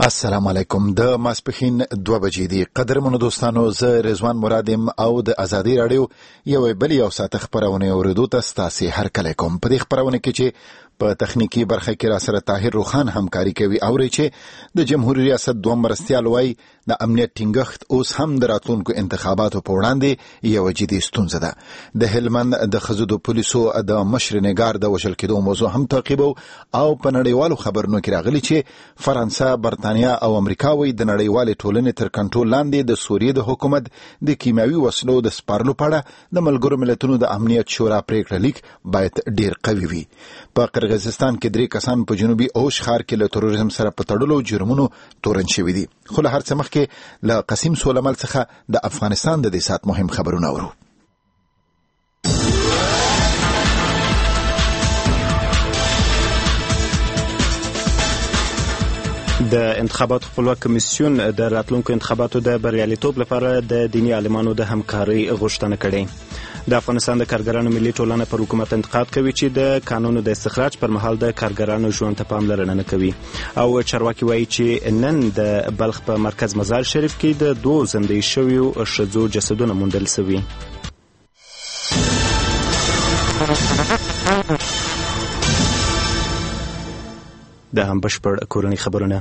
السلام علیکم. د ماسپخین 2 بجې دي. قدرمنو دوستانو، زه رضوان مرادم او د ازادي رادیو یو بل یو ساعت خبرونه اوریدو ته ستاسو هر کله کوم. په دې خبرونه کې چې په تخنیکی برخه کې را سره طاهر روخان همکاري کوي او چې د جمهوریت ریاست دوه مرستيال وای د امنیت ټینګښت اوس هم د راتلونکو انتخاباتو په وړاندې یو جدي ستونزه ده. د هلمند د خزودو پولیسو د مشر نگار د وشل کېدو موضوع هم تعقیبو او په نړیوالو خبرونو کې راغلي چې فرانسه، برتانیا او امریکا وای د نړیوال ټولنې تر کنټرول لاندې د سوریې د حکومت د کیمیاوي وسلو د سپارلو په اړه د ملګرو ملتونو د امنیت شورا پریکړه لیک باید ډیر قوي وي. په قرغیزستان کې 3 کسان په جنوبي اوش ښار کې له تروریزم سره په تړلو جرمونو تورن شوي دي. خو له هر څه مخکې له قسیم سولمل څخه د افغانستان د دې سات مهم خبرونه اورو. د انتخاباتو خپلواک کمیسیون د راتلونکو انتخاباتو د بریالیتوب لپاره د دینی عالمانو د همکارۍ غوښتنه کړې. د افغانستان د کارګرانو ملي ټولنه پر حکومت انتقاد کوي چې د قانونو د استخراج پر مهال د کارګرانو ژوند ته پاملرنه نه کوي. او چارواکي وایي چې نن د بلخ په مرکز مزار شریف کې د 2 زندې شویو ښځو جسدونه موندل شوي. د هم بشپړ کورنۍ خبرونه.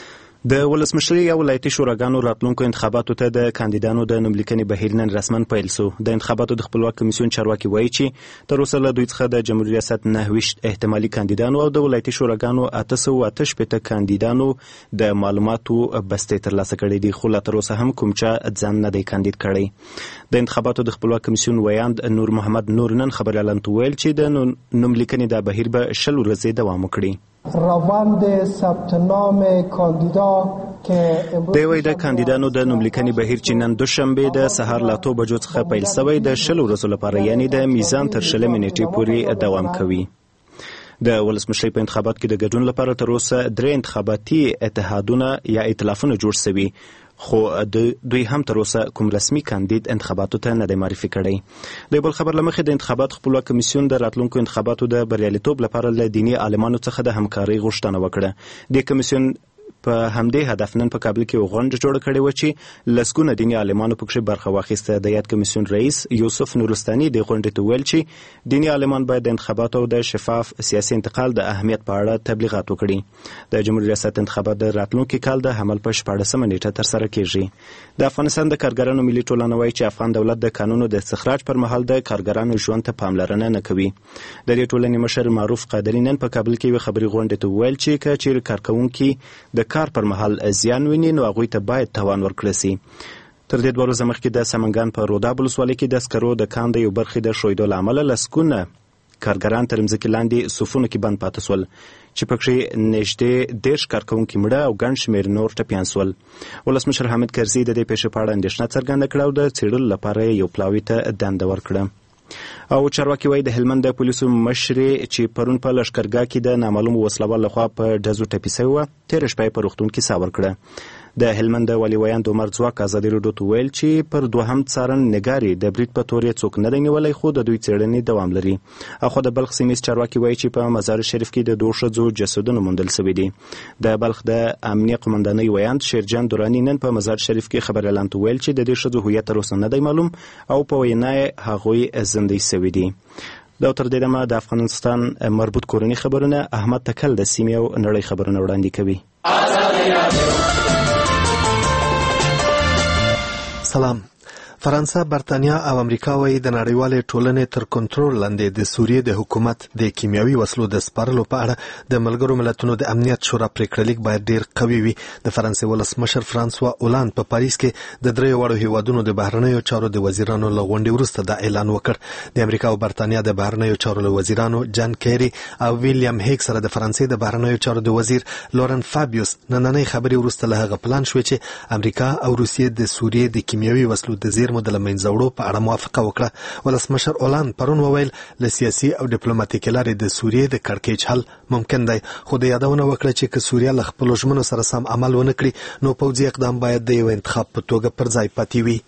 د ولسمشرۍ او ولایتي شوراګانو راتلونکو انتخاباتو ته د کاندیدانو د نوملیکنې بهیر نن رسما پیل شو. د انتخاباتو د خپلواک کمیسیون چارواکي وایي چې تر اوسه له دوی څخه د جمهوریت ریاست 9 احتمالي کاندیدانو او د ولایتي شوراګانو 888 کاندیدانو د معلوماتو بستې ترلاسه کړې دي، خو لا تر اوسه هم کوم چا ځان نه دی کاندید کړی. د انتخاباتو د خپلواک کمیسیون ویاند نور محمد نور نن خبريالان ویل چې د نوملیکنې د بهیر به 10 ورځې دوام وکړي. روند ثبت نام کاندیدا دوی د کاندیدانو د نوملیکنې بهیر چې نن دوشنبه د سهار له 2 بجو څخه پیل شوی د 10 ورځو لپاره یعنی د میزان تر 10 نیټې پورې دوام کوي. د ولسمشرۍ په انتخابات کې د ګډون لپاره تر اوسه 3 انتخاباتي اتحادونه یا ائتلافونه جوړ شوي، خو دوی هم تر اوسه کوم رسمي کاندید انتخاباتو ته نه دی معرفي کړی. د بل خبر لمخې د انتخابات خپلواک کمیسیون د راتلونکو انتخاباتو د بریالیتوب لپاره له دینی عالمانو څخه د همکارۍ غوښتنه وکړه. د کمیسیون په همدې هدف نن په کابل کې غونډه جوړه کړې و چې لسګونه دینی عالمانو پکې برخه واخیسته. د یاد کمیسیون رئیس یوسف نورستاني د غونډې ته ویل چې دینی عالمان باید د انتخاباتو د شفاف سیاسي انتقال د اهمیت په اړه تبلیغات وکړي. د جمهوریت ریاست انتخابات د راتلونکي کال د حمل په 14 نیټه تر سره کیږي. د افغانستان د کارګرانو ملي ټولنه وایي چې افغان دولت د قانونو د استخراج پر مهال د کارګرانو ژوند ته پاملرنه نه کوي. د دې ټولنې مشر معروف قادری نن په کابل کې خبري غونډه ته ویل چې کچېر کارکونکو د کار پر مهال زیان ویني نو هغوی ته باید تاوان ورکړل شي. تر دې 2 ورځې مخکې د سمنګان په روداب ولسوالۍ کې د سکرو د کان د یو برخې د ښویدو له امله لسګونه کارګران تر مځکې لاندې صفونو کې بند پاتې شول چې پکې نږدې 10 کارکونکي مړه او ګڼ شمېر نور ټپیان شول. ولسمشر حامد کرزي د دې پیښې په اړه اندېښنه څرګنده کړه او د څېړلو لپاره یو پلاوي ته دنده ورکړه. او چارواکي وایي د هلمند د پولیسو مشرې چې پرون په لښکرګاه کې د نامعلوم وسلوال لخوا په ډزو ټپي شوې وه، تېره شپه یې په روغتون کې ساه ورکړه. د هلمند د والي ویاند عمر ځواک ازادي راډیو ته ویل چې پر دوهم څارن نګاري د برید په تور یې څوک نه دی نیولی، خو د دوی څېړنې دوام لري. اخو د بلخ سیمیز چارواکي وایي چې په مزار شریف کې د 2 ښځو جسدونه موندل شوي دي. د بلخ د امنیه قمندانۍ ویاند شیرجان دوراني نن په مزار شریف کې خبريالان ته ویل چې د دې ښځو هویت تر اوسه نه دی معلوم او په وینا یې هغوی زندې شوي دي. دا تر دې دمه د افغانستان مربوط کورنۍ خبرونه احمد تکل د سیمې او نړۍ خبرونه وړاندې کوي. سلام. فرانسه، برتانیا او امریکا وایي د نړیوالې ټولنې تر کنټرول لاندې د سوریې د حکومت د کیمیاوي وسلو د سپارلو په اړه د ملګرو ملتونو د امنیت شورا پریکړه لیک باید ډیر قوي وي. د فرانسې ولسمشر فرانسوا اولاند په پاریس کې د 3 وړو هیوادونو د بهرنیو چارو د وزیرانو له غونډې وروسته دا اعلان وکړ. د امریکا او برتانیا د بهرنیو چارو له وزیرانو جان کیری او ویلیام هیګ سره د فرانسې د بهرنیو چارو د وزیر لورن فابیوس نننۍ خبرې وروسته له هغه پلان شوې چې امریکا او روسیې د سوریې د کیمیاوي وسلو د زیرمو د منځوړو په اړه موافقه وکړه. ولسمشر اولاند پرون وویل له سیاسي او ډیپلوماټیکي لارې د سوریې د کړکېچ حل ممکن دی، خو د یادونه وکړه چې که سوریه له خپلو ژمنو سره سم عمل ونه کړي نو پوځي اقدام باید د یو انتخاب په توګه پر ځای پاتې وي.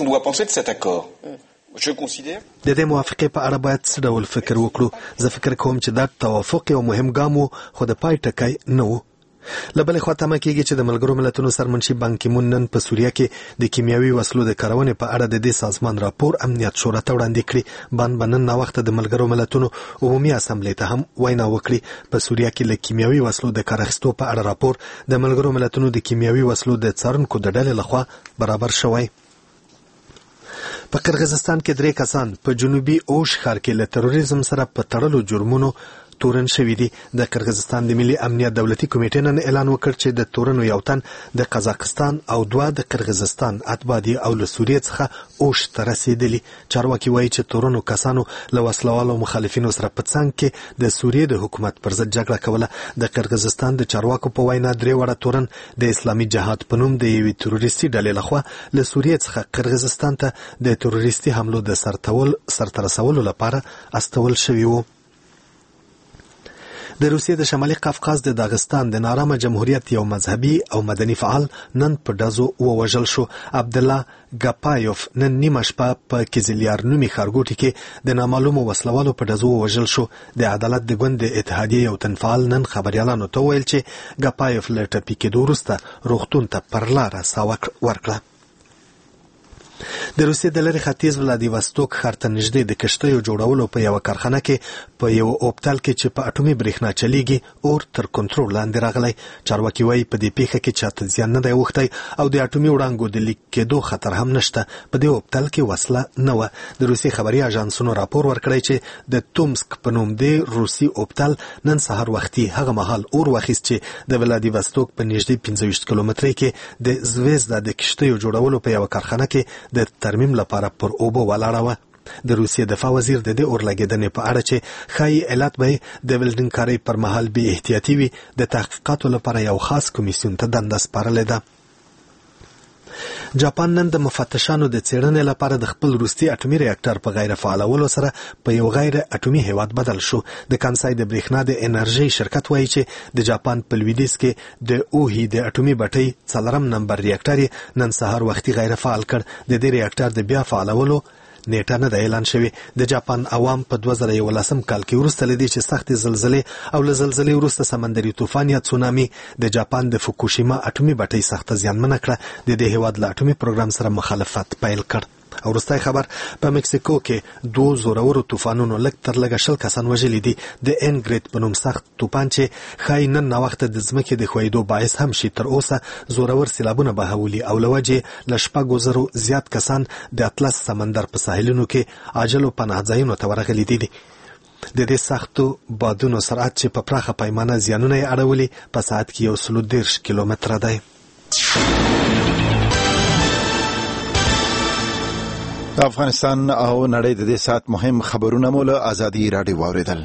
د دې موافقې په اړه باید څه ډول فکر وکړو؟ زه فکر کوم چې دا توافق یو مهم ګام و، خو د پای ټکی نه و. لبل خوا تمه کېږي چې د ملګرو ملتونو سرمنشي بان کی مون نن په سوریه کې د کیمیاوي وسلو د کارونې په اړه د دې سازمان راپور امنیت شورا ته وړاندې کړی. بان بنن نا وخت د ملګرو ملتونو عمومي اسمبلی ته هم وینا وکړي. په سوریه کې له کیمیاوي وسلو د کار اخیستو په اړه راپور د ملګرو ملتونو د کیمیاوي وسلو د څارونکو د ډلې لخوا برابر شوی. په قرغیزستان کې 3 کسان په جنوبي اوش ښار کې له تروریزم سره په تړلو جرمونو تورن شوی دي. د قرغیزستان د ملي امنیت دولتي کمیټې نن اعلان وکړ چې د تورنو یو تن د قزاقستان او 2 د قرغیزستان اتباع دي او له سوریې څخه اوش ته رسیدلي. چارواکي وایي چې تورنو کسانو له وسلوالو مخالفینو سره په څنګ کې د سوریې د حکومت پر ضد جګړه کوله. د قرغیزستان د چارواکو په وینا 3 وړه تورن د اسلامي جهاد په نوم د یوې تروریستي ډلې لخوا له سوریې څخه قرغیزستان ته د تروریستي حملو د سرته رسولو لپاره استول شوي وو. د روسیې د شمالي قفقاز د داغستان د نارامه جمهوریت یو مذهبي او مدني فعال نن په ډزو ووژل شو. عبدالله ګاپایوف نن نیمه شپه په کیزلیار نومي ښارګوټي کې د نامعلومو وسلوالو په ډزو ووژل شو. د عدالت د ګوند د اتحادیې یو تن فعال نن خبریالانو ته وویل چې ګاپایوف له ټپي کېدو وروسته روغتون ته پر لاره ساه ورکړه. د روسیې د لرې ختیځ ولادیواستوک ښار ته نږدې د کښتیو جوړولو په یوه کارخانه کې په یو اوبتل کې چې په اټومي برېښنا چلیږي اور تر کنټرول لاندې راغلی. چارواکي وایي په دې پیښه کې چاته زیان نه دی اوښتی او د اټومي وړانګو د لیک کېدو خطر هم نشته. په دې اوبتل کې وسله نه وه. د روسیې خبري اژانسونو راپور ورکړی چې د تومسک په نوم د روسي اوبتل نن سهار وختي هغه مهال اور واخیست چې د ولادیواستوک په نږدې 25 کیلومترۍ کې د زویزدا د کښتیو جوړولو په یوه کارخانه کې د ترمیم لپاره پر اوبو ولاړه وه. د روسیې دفاع وزیر د دې اور لګېدنې په اړه چې ښایي علت به د ویلډنګ کارۍ پر مهال بې احتیاطي وي د تحقیقاتو لپاره یو خاص کمیسیون ته دنده سپارلې ده. جاپان نن د مفتشانو د څېړنې لپاره د خپل وروستي اټومي ریاکټر په غیر فعالولو سره په یو غیر اټومي هیواد بدل شو. د کانسای د برېښنا د انرژۍ شرکت وایي چې د جاپان په لویدیځ کې د اوهي د اټومي بټۍ 4 نمبر ریاکټر نن سهار وختي غیر فعال کړ. د دې ریاکټر د بیا فعالولو نیټه نه ده اعلان شوی. د جاپان عوام په 2011 کال کې وروسته لدی چې سخت زلزلې او له زلزلې وروسته سمندري طوفان یا تسونامي د جاپان د فوکوشیما اټومي بټۍ سخت زیانمنه کړه. د دې هیواد له اټومي پروګرام سره مخالفت پیل کړ. او وروستی خبر په مکسیکو کې 2 زورورو طوفانونو لږ تر لږه 10 کسان وژلي دي. د انګریډ په نوم سخت طوفان چې ښایي نن ناوخته د ځمکې د ښویېدو باعث هم شي تر اوسه زورور سیلابونه بهولي او له وجې له 6,000 زیات کسان د اطلس سمندر په ساحلونو کې عاجلو پناه ځایونو ته ورغلي دي. د دې سختو بادونو سرعت چې په پراخه پیمانه زیانونه یې اړولي په ساعت کې 130 کیلومتره دی. افغانستان او نړۍ د دې سات مهم خبرونه مو له ازادي راډیو واوریدل.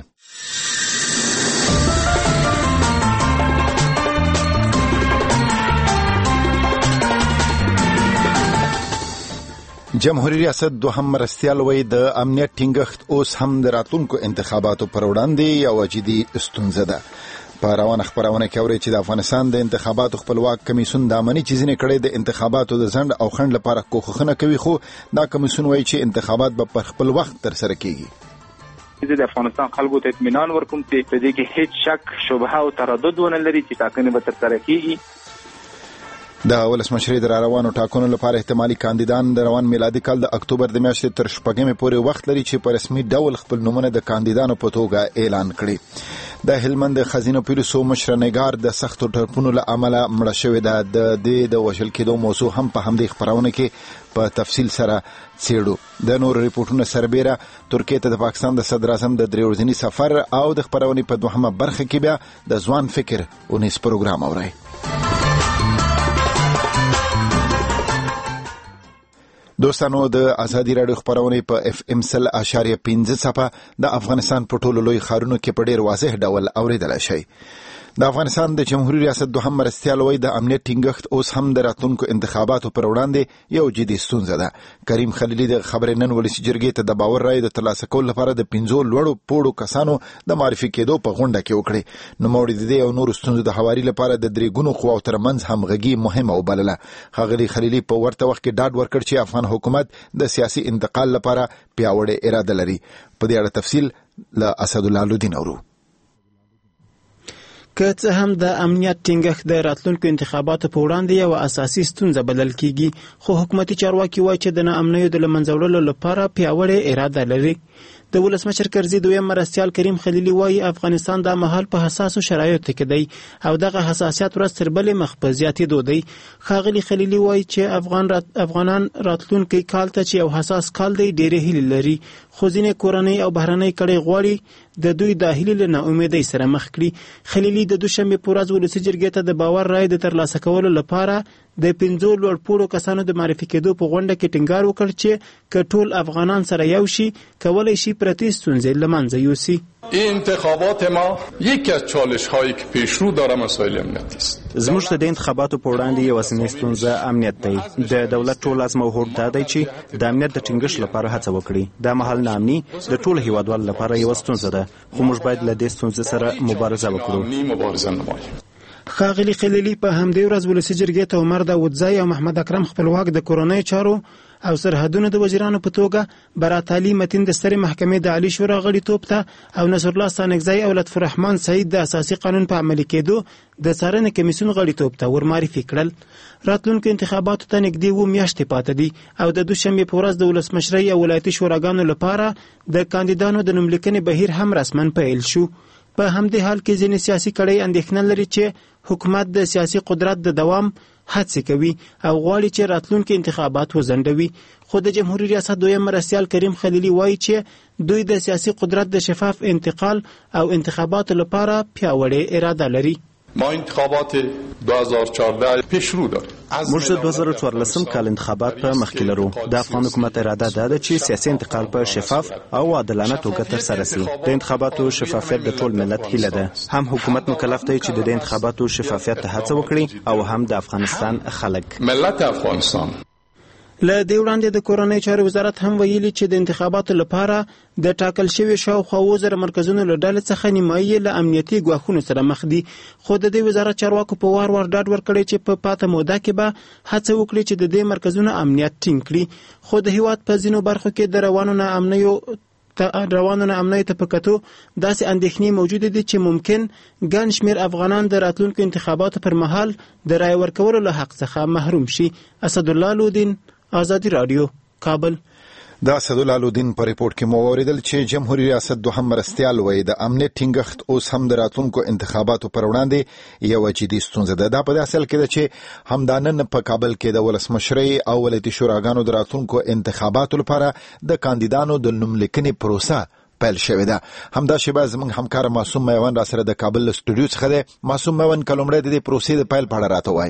جمهوریت ریاست دوهم مرستیال وایي د امنیت ټینګښت اوس هم د راتلونکو انتخاباتو پر وړاندې یوه جدي ستونزه ده. په روانه خبرونه کې اوري چې د افغانستان د انتخاباتو خپلواک کمیسیون د امني چیزونه کړي د انتخاباتو د ځنډ او خنډ لپاره کوښښونه کوي، خو دا کمیسیون وایي چې انتخابات به په خپل وخت تر سره کیږي. د افغانستان خلکو ته اطمینان ورکوم چې په دې کې هیڅ شک شبهه او تردد ونه لري چې ټاکنې به تر سره کیږي. د ولسمشرۍ د روانو ټاکنو لپاره احتمالي کاندیدان د روان میلادي کال د اکتوبر د میاشتې تر 6 پورې وخت لري چې په رسمي ډول خپل نومونه د کاندیدانو په توګه اعلان کړي. د هلمند خزینه پیرسو مشرنګار د سختو ټپونو له امله مړه شوې ده. د دې د وژل کېدو موضوع هم په همدې خبرونه کې په تفصیل سره څېړو. د نور ریپورتونو سربیره ترکیه ته د پاکستان د صدر اعظم د 3 ورځني سفر او د خبرونې په دوهمه برخه کې بیا د ځوان فکر 19 پروګرام اورئ. دوستانو د ازادي راډیو خبرونه په FM 100.5 صفه د افغانستان په ټولو لوی ښارونو کې په ډیر واضح ډول اوریدل شي. د افغانستان د جمهوریت ریاست دوهم مرستیال وایي د امنیت ټینګښت اوس هم د راتلونکو انتخاباتو پر وړاندې یو جدي ستونزه ده. کریم خلیلي د خبرې نن ولسي جرګې ته د باور رایې د ترلاسه کولو لپاره د 5 لوړو پوړو کسانو د معرفي کېدو په غونډه کې وکړې. نوموړي د دې او نورو ستونزو د هواري لپاره د 3 ګونو قواو ترمنځ همغږي مهمه وبلله. ښاغلي خلیلي په ورته وخت کې ډاډ ورکړ چې افغان حکومت د سیاسي انتقال لپاره پیاوړې اراده لري. په دې اړه تفصیل له اسد الله لودین اورو. که څه هم د امنیت ټینګښت د راتلونکو انتخاباتو په وړاندې یو اساسي ستونزه بلل کیږي، خو حکومتي چارواکي وایي چې د ناامنیو د له منځه وړلو لپاره پیاوړې اراده لري. د ولسمشر کرزي دویم مرستیال کریم خلیلي وایي افغانستان د مهال په حساسو شرایطو کې دی او دغه حساسیت ورځ تر بلې مخ په زیاتېدو دی. ښاغلي خلیلي وایي چې افغانان راتلونکي کال ته چې یو حساس کال دی ډېرې هیلې لري، خو ځینې کورنۍ او بهرنۍ کړۍ غواړي د دوی د هیلې له ناامیدۍ سره مخ کړي. خلیلي د دوشنبې په ورځ ولسي جرګې ته د باور رایې د ترلاسه کولو لپاره د 5 لوړپوړو کسانو د معرفي کېدو په غونډه کې ټینګار وکړ چې که ټول افغانان سره یو شي کولی شي پرتې ستونزې له منځه یوسي. این انتخابات ما یکی از چالش‌هایی که پیشرو داره مسائل امنیتی است. زموږ د انتخاباتو په وړاندې یو اساسي ستونزه امنیت دی. د دولت ټول ازموهور دا دی چې د امنیت د ټینګښت لپاره هڅه وکړي. دا مهال ناامني د ټولو هیوادوالو لپاره یو ستونزه ده، خو موږ باید له دې ستونزې سره مبارزه وکړو. ښاغلي خلیلي په همدې ورځ ولسي جرګې ته عمر داودزی او محمد اکرم خپلواک د کورنۍ چارو او سرحدونو د وزیرانو په توګه، برات علي متین د سترې محکمې د عالی شورا غړیتوب ته او نصر الله ستانکزی او لطف الرحمن سعید د اساسي قانون په عملي کېدو د څارنې کمیسیون غړیتوب ته ورمعرفي کړل. راتلونکو انتخاباتو ته نږدې 2 میاشتې پاتې دي او د دوشنبې په ورځ د ولسمشرۍ او ولایتي شوراګانو لپاره د کاندیدانو د نوملیکنې بهیر هم رسما پیل شو. په همدې حال کې ځینې سیاسي کړۍ اندېښنه لري چې حکومت د سیاسي قدرت د دوام هڅې کوي او غواړي چې راتلونکي انتخابات وځنډوي. خو د جمهوریت ریاست دویم مرستیال کریم خلیلي وایي چې دوی د سیاسي قدرت د شفاف انتقال او انتخاباتو لپاره پیاوړې اراده لري. ما انتخابات 2014 پیشرو داریم. موږ د 2014 کال انتخابات په مخ کې لرو. د افغان حکومت اراده ده چې سیاسي انتقال په شفاف او عادلانه توګه ترسره شي. د انتخاباتو شفافیت د ټول ملت هیله ده. هم حکومت مکلف دی چې د انتخاباتو شفافیت ته هڅه وکړي او هم د افغانستان خلک. ملت افغانستان له دې وړاندې د کورنۍ چارو وزارت هم ویلي چې د انتخاباتو لپاره د ټاکل شوي شاوخوا 2000 مرکزونو له ډلې څخه نیمایي له امنیتي ګواښونو سره مخ دي. خو د دې وزارت چارواکو په وار ډاډ ورکړی چې په پاته موده کې به هڅه وکړي چې د دې مرکزونو امنیت ټینګ کړي. خو د هیواد په ځینو برخو کې د روانو ناامنیو ته په کتو داسې اندېښنې موجودې دي چې ممکن ګڼ شمېر افغانان د راتلونکو انتخاباتو پر مهال د رایې ورکولو له حق څخه محروم شي. اسدالله لودین، آزادی رادیو، کابل. د اسدالله لودین په ریپورت کې مو اوریدل چې جمهوریت ریاست دوهم مرستیال وایي د امنیت ټینګښت اوس هم د راتلونکو انتخاباتو پر وړاندې یو جدي ستونزه ده. دا په داسې حال کې ده چې همدانن په کابل کې د ولسمشرۍ او ولایتي شوراګانو د راتلونکو انتخاباتو لپاره د کاندیدانو د نوملیکنې پروسه پیل شوې ده. همدا شیبه زموږ همکار معصوم میوان را سره د کابل سټوډیو څخه دی. معصوم میوان، کلمړی د دې پروسې د پیل په اړه راته وایي.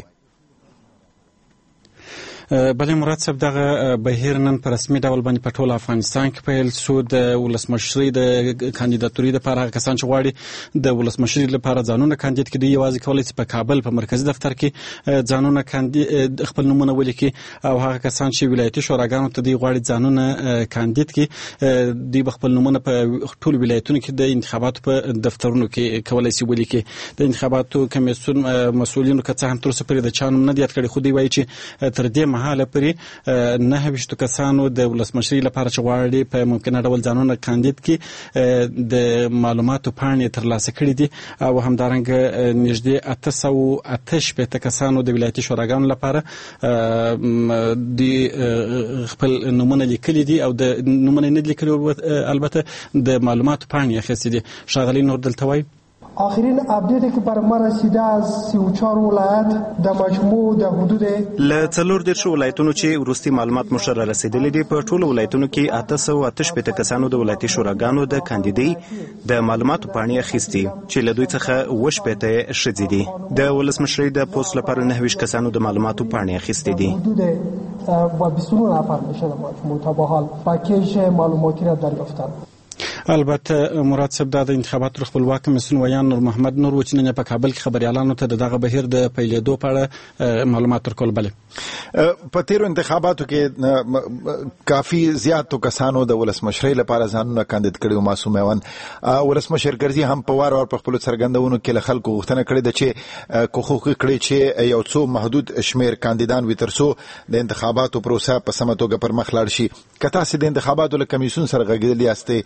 بلې مراد صاحب، دغه بهیر نن په رسمي ډول باندې په ټول افغانستان کې پیل شو. د ولسمشرۍ د کاندیداتوري لپاره هغه کسان چې غواړي د ولسمشرۍ لپاره ځانونه کاندید کړي یوازې کولی شي په کابل په مرکزي دفتر کې ځانونه خپل نومونه ولیکي، او هغه کسان چې ولایتي شوراګانو ته دوی غواړي ځانونه کاندید کړي دوی خپل نومونه په ټول ولایتونو کې د انتخاباتو په دفترونو کې کولی شي ولیکي. د انتخاباتو کمیسیون مسؤلینو که څه هم تر اوسه پورې د چا نوم نه دی یاد کړی، خو دوی وایي چې تر دې مهاله پرې 9 کسانو د ولسمشرۍ لپاره چې غواړي په ممکنه ډول ځانونه کاندید کړي د معلوماتو پاڼې ترلاسه کړي دي، او همدارنګه نږدې 888 کسانو د ولایتي شوراګانو لپاره د خپل نومونه لیکلي دي او د نومونه نه لیکلي البته د معلوماتو پاڼې اخیستې دي. ښاغلي نور دلته وایي آخرین اپدیتی که بر ما رسیده از 34 ولایت در مجموع در حدود له 14 ولایتونو چې وروستي معلومات مو سره رسیدلي دي په ټولو ولایتونو کې 888 کسانو د ولایتي شوراګانو د کاندیدۍ د معلوماتو پاڼې اخیستې چې له دوی څخه 18 ښځې دي. د ولسمشرۍ د پوسټ لپاره 9 کسانو د معلوماتو پاڼې اخیستې دي. حدود و 29 نفر میشه در مجموع تا به حال پکیج معلوماتی را دریافتن. البته مراد صاحب د انتخاباتو خپلواک کمیسیون ویان نور محمد نور و چې نن په کابل کې خبريالانو ته دغه بهیر د پیلېدو په اړه معلومات ورکول. بله په تیرو انتخاباتو کې کافي زیاتو کسانو د ولسمشرۍ لپاره ځانونه کاندید کړي. معصوم میوان، ولسمشر کرزي هم په وار په خپل څرګندونو کې له خلکو غوښتنه کړې ده چې کوښښ کړي چې یو څو محدود شمیر کاندیدان وي ترڅو د انتخاباتو پروسه په سمه توګه پر مخ لاړ شي. که تاسو د انتخاباتو له کمیسیون سره غږیدلی یاستئ یا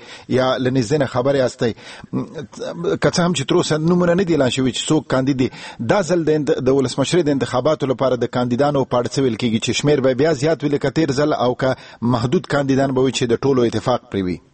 یا لنیزنه خبر یاستئ کڅ هم چې تر اوسه نومونه نه دي اعلان شوي چې څوک کاندید دا ځل د ولسمشر د انتخاباتو لپاره د کاندیدانو پاړ څه ویل کېږي چې شمیر به بیا زیات ویل کتیر ځل او که محدود کاندیدان به وي چې د ټولو اتفاق پرې وي.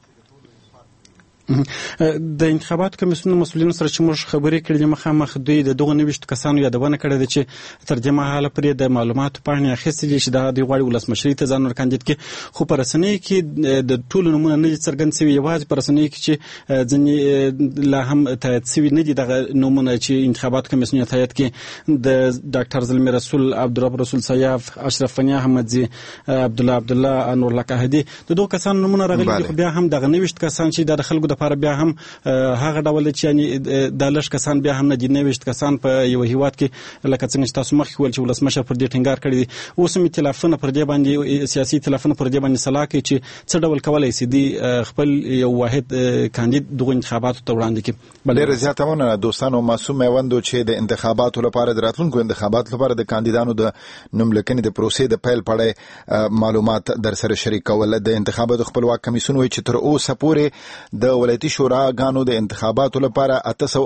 د انتخاباتو کمیسیون مسؤلینو سره چې موږ خبرې کړې مخامخ دوی د دغه 90 کسانو یادونه کړې ده چې تر دې مهاله پرې د معلوماتو پاڼې اخیستې دي چې دا د غواړي ولسمشري ته ځان ورکاندید کې خو په رسنیو کې د ټولو نمونه نه څرګند شوي یوازې په رسنیو کې چې ځینې لا هم تایید شوي نه دي دغه نمونه چې انتخاباتو کمیسیون تایید کې د ډاکټر زلمی رسول عبدالرب رسول سیاف اشرف فنی احمدزی عبدالله انورالله قاهدي دغه کسانو نمونه راغلي دي بیا هم دغه 90 کسان چې د خلکو لپاره بیا هم هغه ډول چې یعنی د لږ کسان بیا هم نه دي 90 کسان په یو هیواد کې لکه څنګه چې تاسو مخکې ول چې ولسمشر پر دې ټینګار کړی دي اوس هم ائتلافونه پر دې باندې سیاسي ائتلافونه پر دې باندې صلاح کوي چې څه ډول کولای شي دي خپل یو واحد کاندید دغه انتخاباتو ته وړاندې کړي. بلې زیاتونه دوستانو معصوم میوندو چې د انتخاباتو لپاره د راتلونکو انتخاباتو لپاره د کاندیدانو د نوملیکنې د پروسې د پیل پړې معلومات در سره شریکول. د انتخاباتو خپلواک کمیسیون وایي چې تر اوسه پورې د ولایتي شوراګانو د انتخاباتو لپاره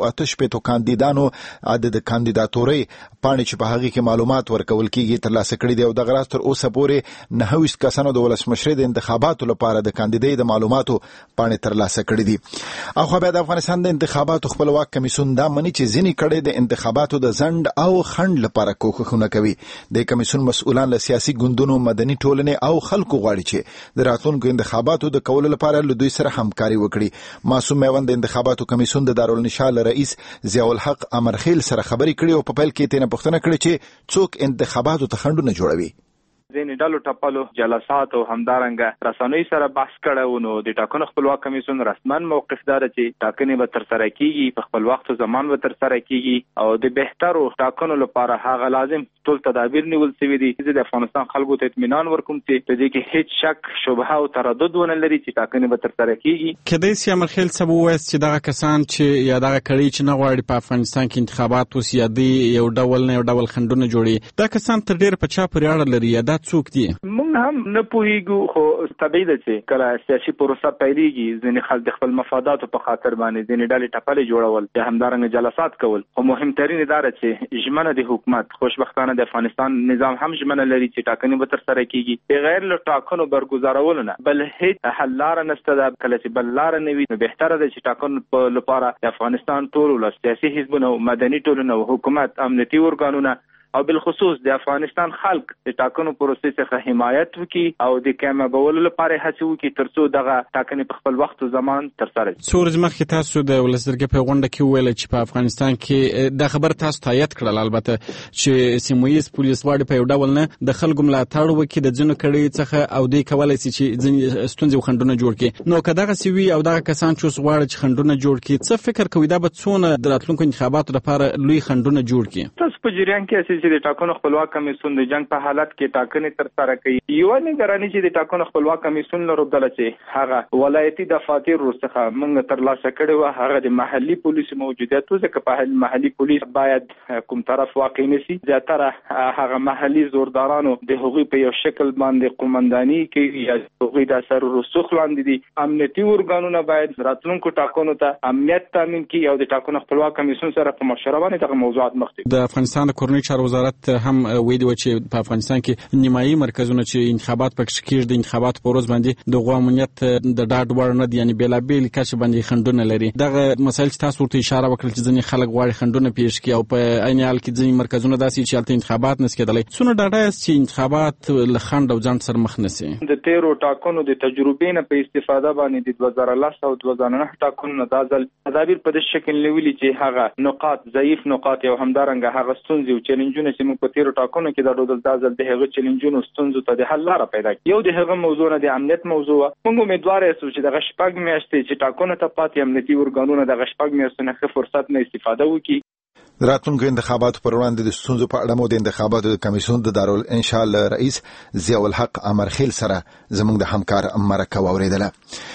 888 کاندیدانو د کاندیداتوري پاڼې چې په هغه کې معلومات ورکول کیږي ترلاسه کړي دي او د غراس تر اوسه پورې 90 کسانو د ولسمشرۍ د انتخاباتو لپاره د کاندیدای د معلوماتو پاڼې ترلاسه کړي دي. او خو د افغانستان د انتخاباتو خپلواک کمیسیون دا مني چې ځینې کړي د انتخاباتو د ځند او خند لپاره کوښښونه کوي. د کمیسیون مسؤلان له سیاسي ګوندونو مدني ټولنې او خلکو غواړي چې د راتلونکو انتخاباتو د کولو لپاره له دوی سره همکاري وکړي. معصوم میوند د انتخاباتو کمیسیون د دارالنشا رئیس ضیاء الحق امرخیل سره خبرې کړې او په پیل کې تنه پوښتنه کړې چې څوک انتخاباتو ته خنډونه جوړوي. ځینې ډلو ټپلو جلسات او همدارنګه رسنۍ سره بحث کړو نو د ټاکنو خپلواک کمیسیون رسمن موقف دار چې ټاکنې به تر سره کیږي په خپل وخت او زمان به تر سره کیږي او د بهترو ټاکنو لپاره هغه لازم ټول تدابیر نیول شوي دي چې د افغانستان خلکو ته اطمینان ورکوم چې په دې کې هیڅ شک شبهه او تردد ونه لري چې ټاکنې به تر سره کیږي. کله چې امرخیل صاحب وایي چې دغه کسان چې یا دغه کړي چې نه غواړي په افغانستان کې انتخابات وسیادي یو ډول نه یو ډول خندونه جوړي دا کسان تر ډیر په چا پورې اړه لري یا دا څوک دي؟ موږ هم نه پوهیږو خو طبیعي ده چې کله سیاسي پروسه پیلېږي ځینې خلک د خپل مفاداتو په خاطر باندې ځینې ډلې ټپلې جوړول یا همدارنګه جلسات کول خو مهمترین دا ده چې ژمنه د حکومت خوشبختانه د افغانستان نظام هم ژمنه لري چې ټاکنې به تر سره کیږي بغیر له ټاکنو برګزارولو نه بل هیڅ حل لاره نشته. دا کله چې بل لاره نه وي نو بهتره ده چې ټاکنو په لپاره د افغانستان ټول سیاسي حزبونه او مدني ټولنه او حکومت امنیتي ارګانونه او بالخصوص د افغانستان خلک د ټاکنو پروسې څخه حمایت وکړي او د کمبولو لپاره هڅه وکړي ترڅو دغه ټاکنې په خپل وخت او زمان تر سره شي. څو ورځې مخکې تاسو د ولسمشر په غونډه کې ویل چې په افغانستان کې د خبر تاسو تایید کړل البته چې سیمویز پولیس واړي په یو ډول نه د خلکو ملاتړ وکړي د ځینو کړي څخه او دوی کولای شي چې ځینې ستونزې خندونه جوړ کړي. نو کداغه سوي او دغه کسان چې غواړي چې خندونه جوړ کړي څه فکر کوي دا به څونه د راتلونکو انتخاباتو لپاره لوی خندونه جوړ کړي؟ تاسو په جریان کې چې د ټاکنو خپلواک کمیسیون د جنگ په حالت کې ټاکنې تر سره کوي. یو نگرانی چې د ټاکنو خپلواک کمیسیون له رودله چې هغه ولایتي دفاتر ورڅخه موږ ترلاسه کړي و هغه د محلي پولیسو موجودیت ځکه په محلي پولیس باید کوم طرف واقع نشي زیاتره هغه محلي زوردارانو د حقوقي په یو شکل باندې قومنداني کوي یا حقوقي د اثر رسوخ لاندې دي. امنیتي ارګانونه باید راتلونکو ټاکنو ته امنیت تامین کړي او د ټاکنو خپلواک کمیسیون سره په مشوره باندې دغه موضوعات مخ کړي. د افغانستان د کورنۍ چارو وزارت هم ویلي و چې په افغانستان کې نیمایي مرکزونه چې انتخابات پکې کېږي د انتخابات په ورځ باندې د غوامنیت د ډاډ وړ نه دي یعنی بیلابیل کچه باندې خندونه لري. دغه مسایل چې تاسو ورته اشاره وکړل چې ځینې خلک غواړي خندونه پیښ کړي او په عین حال کې ځینې مرکزونه داسې چې هلته انتخابات نس کېدلی څونه ډاډه یاست چې انتخابات له خند او ځنډ سره مخ نشي؟ د تیرو ټاکنو د تجربې نه په استفاده باندې د 2010 او 2009 ټاکنو د ځل تدابیر په دې شکل نیولي چې هغه نقاط ضعیف نقاط او همدارنګه هغه ستونزې او چیلنجونه چې موږ په تیرو ټاکنو کې د ځل د هغه چیلنجونو ستونزو ته د حل لاره پیدا کړي. یو د هغه موضوع نه د امنیت موضوع موږ امیدوار یو چې د شپږ میاشتې چې ټاکنو ته پاتې امنیتي ارګانونه د شپږ میاشتو نه ښه فرصت نه استفاده وکړي. راتلونکو انتخاباتو پر وړاندې د ستونزو په اړه مو د انتخاباتو د کمیسیون د دارالانشا رئیس ضیاء الحق امرخیل سره زموږ د همکار مرکه واوریدله.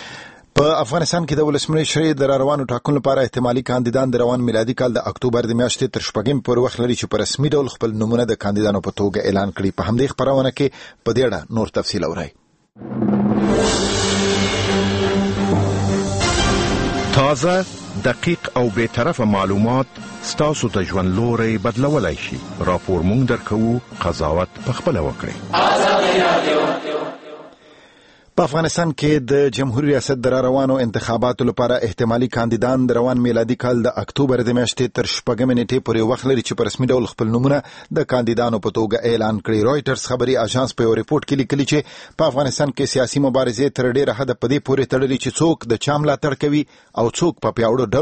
په افغانستان کې د ولسمشرۍ د روانو ټاکنو لپاره احتمالي کاندیدان د روان میلادي کال د اکتوبر د میاشتې تر شپږم پورې وخت لري چې په رسمي ډول خپل نمونه د کاندیدانو په توګه اعلان کړي. په همدې خبرونه کې په دې اړه نور تفصیل اورئ. تازه، دقیق او بی‌طرفه معلومات ستاسو ته ژوند لوری بدلولای شي. راپور مونږ درکوو، قضاوت پخپله وکړئ. په افغانستان کې د جمهوریت ریاست د روانو انتخاباتو لپاره احتمالي کاندیدان د روان میلادي کال د اکتوبر د میاشتې تر 6 نیټې پورې وخت لري چې په رسمي ډول خپل نومونه د کاندیدانو په توګه اعلان کړي. رويټرز خبري اژانس په یو ریپورت کې لیکلي چې په افغانستان کې سیاسي مبارزې تر ډیره حد په دې پورې تړلي چې څوک د چا ملاتړ کوي او څوک په پیاوړو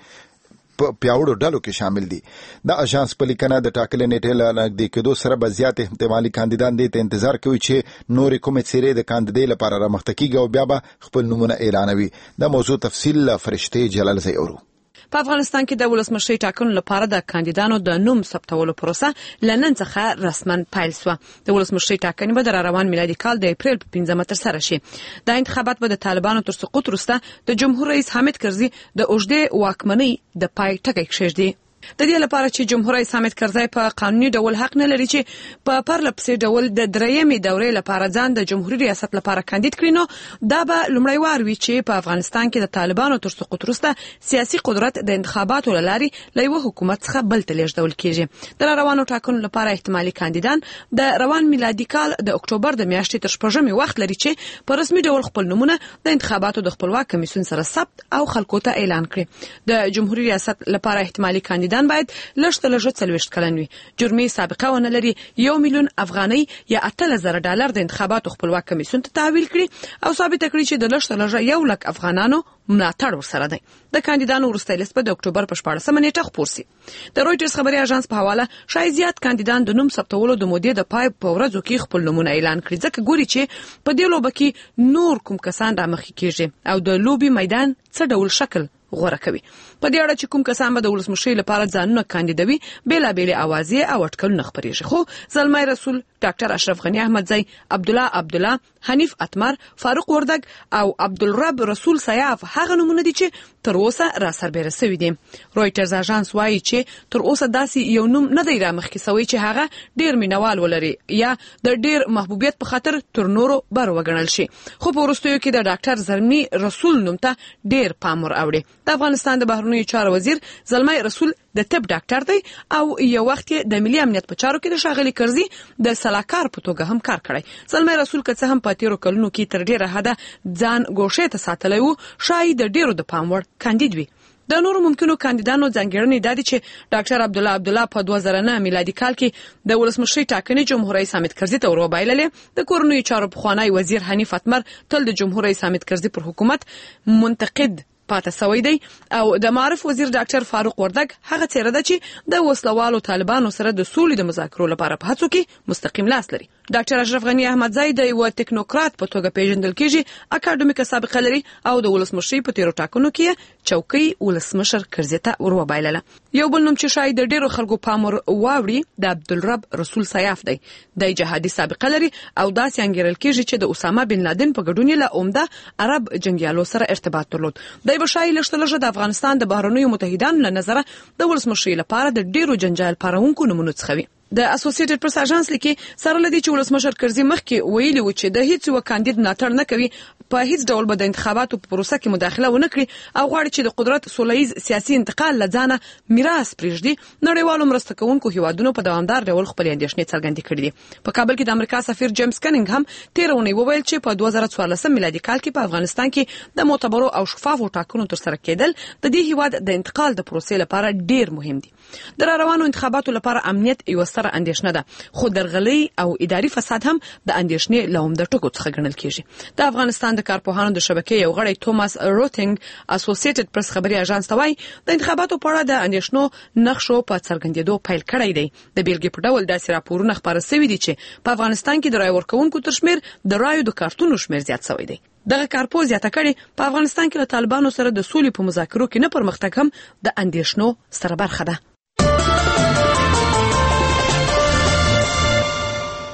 ډلو کې شامل دي. د اژانس په لیکنه د ټاکلې نیټې له نږدې کېدو سره به زیات احتمالي کاندیدان دې ته انتظار کوي چې نورې کومې څیرې د کاندیدۍ لپاره رامخته کیږي او بیا به خپل نومونه اعلانوي. د موضوع تفصیل له فرشتې جلال زی اورو. په افغانستان کې د ولسمشرۍ ټاکنو لپاره د کاندیدانو د نوم ثبتولو پروسه لنن څخه رسماً پیل شوه. د ولسمشرۍ ټاکنې به د روان میلادي کال د اپریل په 15 ترسره شي. د انتخابات به د طالبانو تر سقوط وروسته د جمهور رئیس حامد کرزي د اوږدې واکمنۍ د پای ټکی کېږدي. د دې لپاره چې جمهور رئیس حامد کرزي په قانوني ډول حق نه لري چې په پرلپسې ډول د درېیمې دورې لپاره ځان د جمهوریت ریاست لپاره کاندید کړي، نو دا به لومړی وار وي چې په افغانستان کې د طالبانو تر سقوط وروسته سیاسي قدرت د انتخاباتو له لارې له یو حکومت څخه بل ته لیږدول کیږي. د روانو ټاکنو لپاره احتمالي کاندیدان د روان میلادي کال د اکتوبر د میاشتې تر 6 وخت لري چې په رسمي ډول خپل نومونه د انتخاباتو د خپلواک کمیسیون سره ثبت او خلکو ته اعلان کړي. د جمهوریت ریاست لپاره احتمالي کاندیدان باید لږ 40 کلن وي، جرمي سابقه ونه لري، 1 میلیون افغانۍ یا $8000 د انتخاباتو خپلواک کمیسیون ته تحویل کړي او ثابت کړي چې د لږ 1 لک افغانانو ملاتړ ورسره دی. د کاندیدانو وروستی لیست به د اکتوبر په 14 نیټه خپور شي. د رويټرز خبري اژانس په حواله شاید زیات کاندیدان د نوم ثبتولو د مودې د پای په ورځو کې خپل نومونه اعلان کړي، ځکه ګوري چې په دې لوبه کې نور کوم کسان رامخکې کیږي او د لوبي میدان څه ډول شکل غوړه کوي. په دې اړه چې کوم کسان به د ولسمشرۍ لپاره ځانونه کاندیدوي، بیلابېلې اوازې او اټکلونه خپرېږي. خو زلمی رسول، ډاکټر اشرف غنی احمدزی، عبدالله، حنیف اتمر، فاروق وردگ او عبدالرب رسول سیاف هغه نومونه دي چې تر اوسه را سربېره شوي دي. رويټرز اژانس وایي چې تر اوسه داسې یو نوم نه دی رامخکې شوی چې هغه ډیر مینوال ولري یا د ډیر محبوبیت په خاطر تر نورو بر وګڼل شي. خو په وروستیو کې د ډاکټر زلمی رسول نوم ته ډیر پام ور اوړي. د افغانستان د بهرنیو چارو وزیر زلمی رسول د طب ډاکټر دی او یو وخت د ملي امنیت په چارو کې د ښاغلي کرزي د سلاکار په توګه هم کار کړی. زلمی رسول که څه هم په تیرو کلونو کې تر ډیره حده ځان ګوښې ته ساتلی و، شاید د ډیرو د پام وړ کاندید وي. د نورو ممکنو کاندیدانو ځانګړنې دا دي چې ډاکټر عبدالله په 2009 میلادي کال کې د ولسمشرۍ ټاکنې جمهور رئیس حامد کرزي ته وروبایللې. د کورنیو چارو پخوانی وزیر حنیف اتمر تل د جمهور رئیس حامد کرزي پر حکومت منتقد پاتې سوی دی او د معرف وزیر ډاکټر فاروق وردگ هغه څیره ده چې د وسلوالو طالبانو سره د سولې د مذاکرو لپاره په هڅو کې مستقیم لاس لري. ډاکټر اشرف غنی احمدزی د یو ټیکنوکرات په توګه پیژندل کیږي، اکاډمیکه سابقه لري او د ولسمشرۍ په تیرو ټاکنو کې چوکۍ ولسمشر کرزي ته وروبایلله. یو بل نوم چې شاید د ډیرو خلکو پام واوړي د عبدالرب رسول سیاف دی. د جهادي سابقه لري او داسې انګیرل کیږي چې د اسامه بن لادن په ګډون له عمده عرب جنگیالو سره ارتباط درلود. د بشای لږ د افغانستان د بهرنیو متحدانو له نظره د ولسمشرۍ لپاره د ډیرو جنجال پارونکو نومونو څخه وي. د اسوسییټډ پریس اژانس لیکي سره لدی چې ولسمشر کرزي مخکې ویلي و چې د هیڅ یو کاندید ملاتړ نه کوي، په هیڅ ډول به د انتخاباتو په پروسه کې مداخله ونه کړي او غواړي چې د قدرت سولهییز سیاسي انتقال له ځانه میراث پرېږدي. نړیوالو مرسته کوونکو هیوادونو په دوامدار ډول خپلې اندېښنې څرګندې کړې دي. په کابل کې د امریکا سفیر جیمز کنینګ هم تېره اونۍ وویل چې په 2014 میلادي کال کې په افغانستان کې د معتبرو او شفافو ټاکنو ترسره کېدل د دې هیواد د انتقال د پروسې لپاره ډیر مهم دي. د روانو انتخاباتو لپاره امنیت یو ستره اندېښنه ده، خو درغلي او اداري فساد هم د اندېښنې له عمده ټکو څخه ګڼل کېږي. د افغانستان د کارپوهانو د شبکې یو غړی توماس روټینګ اسوسییټډ پریس خبري اژانس ته وایي د انتخاباتو په اړه د اندېښنو نقشو په څرګندېدو پیل کړی دی. د بیلګې په ډول داسې راپورونه خپاره شوي دي چې په افغانستان کې د رای ورکوونکو تر شمیر د رایو د کارتونو شمیر زیات شوی دی. دغه کارپو زیاته کړي په افغانستان کې له طالبانو سره د سولې په مذاکرو کې نه پرمختګ هم د اندېښنو سره برخه ده.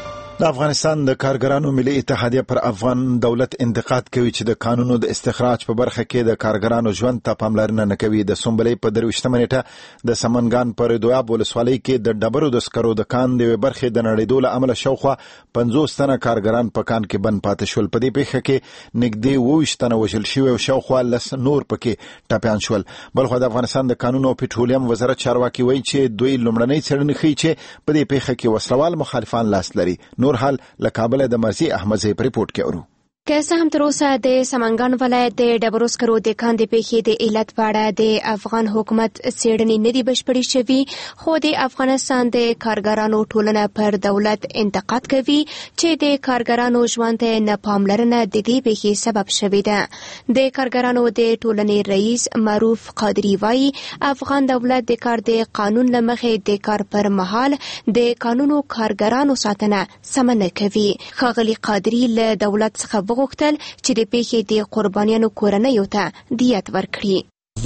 د افغانستان د کارګرانو ملي اتحادیه پر افغان دولت انتقاد کوي چې د قانونو د استخراج په برخه کې د کارګرانو ژوند ته پاملرنه نه کوي. د سنبلې په 23 نیټه د سمنګان پر دواب ولسوالۍ کې د ډبرو د سکرو د کان د برخې د نړیدو له امله شاوخوا 50 تنه کارګران په کان کې بند پاتې شول. په دې پیښه کې نږدې 20 تنه وژل شوي او شاوخوا 10 نور پکې ټپیان شول. بلخو د افغانستان د قانونو او پټرولیم وزارت چارواکي وایي چې دوی لومړنۍ څېړنې ښیي چې په دې پیښه کې وسلوال مخالفان لاس لري. نور حال له کابل د مرزي احمد زی پر ریپورت کې اورو. که څه هم تر اوسه د سمنګان ولایت د ډبرو سکرو د کان د پیښې د علت په اړه د افغان حکومت څېړنې نه دي بشپړې شوي، خو د افغانستان د کارګرانو ټولنه پر دولت انتقاد کوي چې د کارګرانو ژوند ته نه پاملرنه د دې پیښې سبب شوې ده. د کارګرانو د ټولنې رئیس معروف قادری وایي افغان دولت د کار د قانون له مخې د کار پر مهال د قانونو کارګرانو ساتنه سم نه کوي. ښاغلي قادری له دولت څخه وغوښتل چې د پیښې د قربانیانو کورنیو ته دیت ورکړي.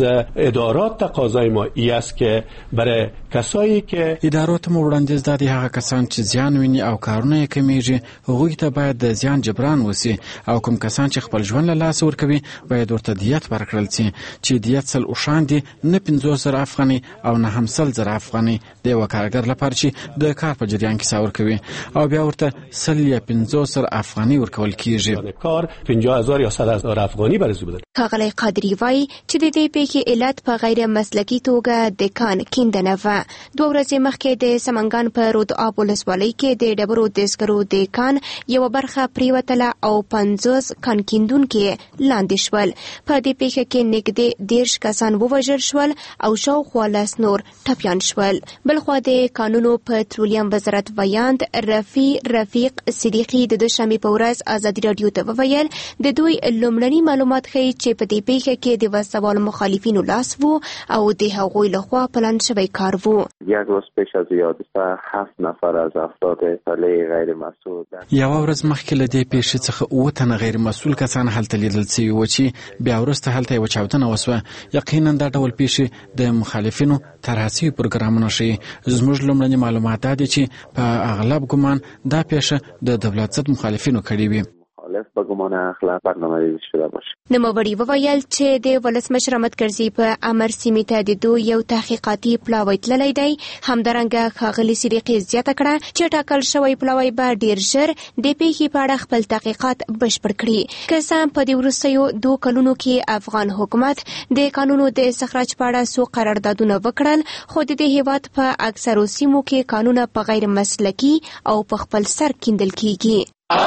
ادارات تقاضای ما ای است که برای کسایی که ادارات مو وړاندیز دادي هغه کسان چې زیان ویني او کارونه یې کمیږي هغوی ته باید د زیان جبران وسی او کوم کسان چې خپل ژوند له لاسه ورکوي باید ورته دیت ورکړل شي چې دیت سل اوشاندي نه 50,000 افغاني او نه 100,000 افغاني د یو کارګر لپاره چې د کار په جریان کې ساور کوي او بیا ورته 150,000 افغاني ورکول کیږي. کار 50,000 یا 100,000 افغاني برای زو بدل. ښاغلی قادری وایي چې د دې کې علت په غیر مسلکي توګه د کان کیندنه و. 2 ورځې مخکې د سمنګان په رودآب ولسوالۍ کې د ډبرو د سکرو د کان یو برخه پریوتله او 50 کان کیندونکي لاندې شول. په دې پیښه کې نږدې 10 کسان ووژل شول او شاوخوا 10 نور ټپیان شول. بلخوا د قانونو پټرولیم وزارت ویاند رفیق صدیقي د دوشنبې په ورځ ازادي رادیو ته وویل د دوی لومړني معلومات ښیي چې په دې پیښه کې د وسوال مخالفینو لاس وو او د هغوی لخوا پلان شوی کار وو. یک روز پیش از حادثه 7 نفر از افراد اطلاع غیر مسئول یو ورځ مخکې له دې پیښې څخه 9 تنه غیر مسئول کسان هلته لیدل شوي وو چې بیا وروسته هلته یو چاودنه وسوه. یقینا دا ډول پیښې د مخالفینو طرحه پروګرامونه ښیي. زموږ لومړني معلومات دا دي چې په اغلب ګمان دا پیښه د دولت ضد مخالفینو کړې وي. به گمان اخلاق برنامه‌ریزی شده باشه. نوموړي وویل چې د ولسمشر احمد کرزي په امر سیمې ته د دوی یو تحقیقاتي پلاوی تللی دی. همدارنګه ښاغلي صدیقي زیاته کړه چې ټاکل شوی پلاوی به ډیر ژر د پیښې په اړه خپل تحقیقات بشپړ کړي. که څه هم په دې وروستیو 2 کلونو کې افغان حکومت د قانونو د استخراج په اړه څو قراردادونه وکړل، خو د دې هیواد په اکثرو سیمو کې قانونه په غیر مسلکي او په خپل سر کیندل کیږي.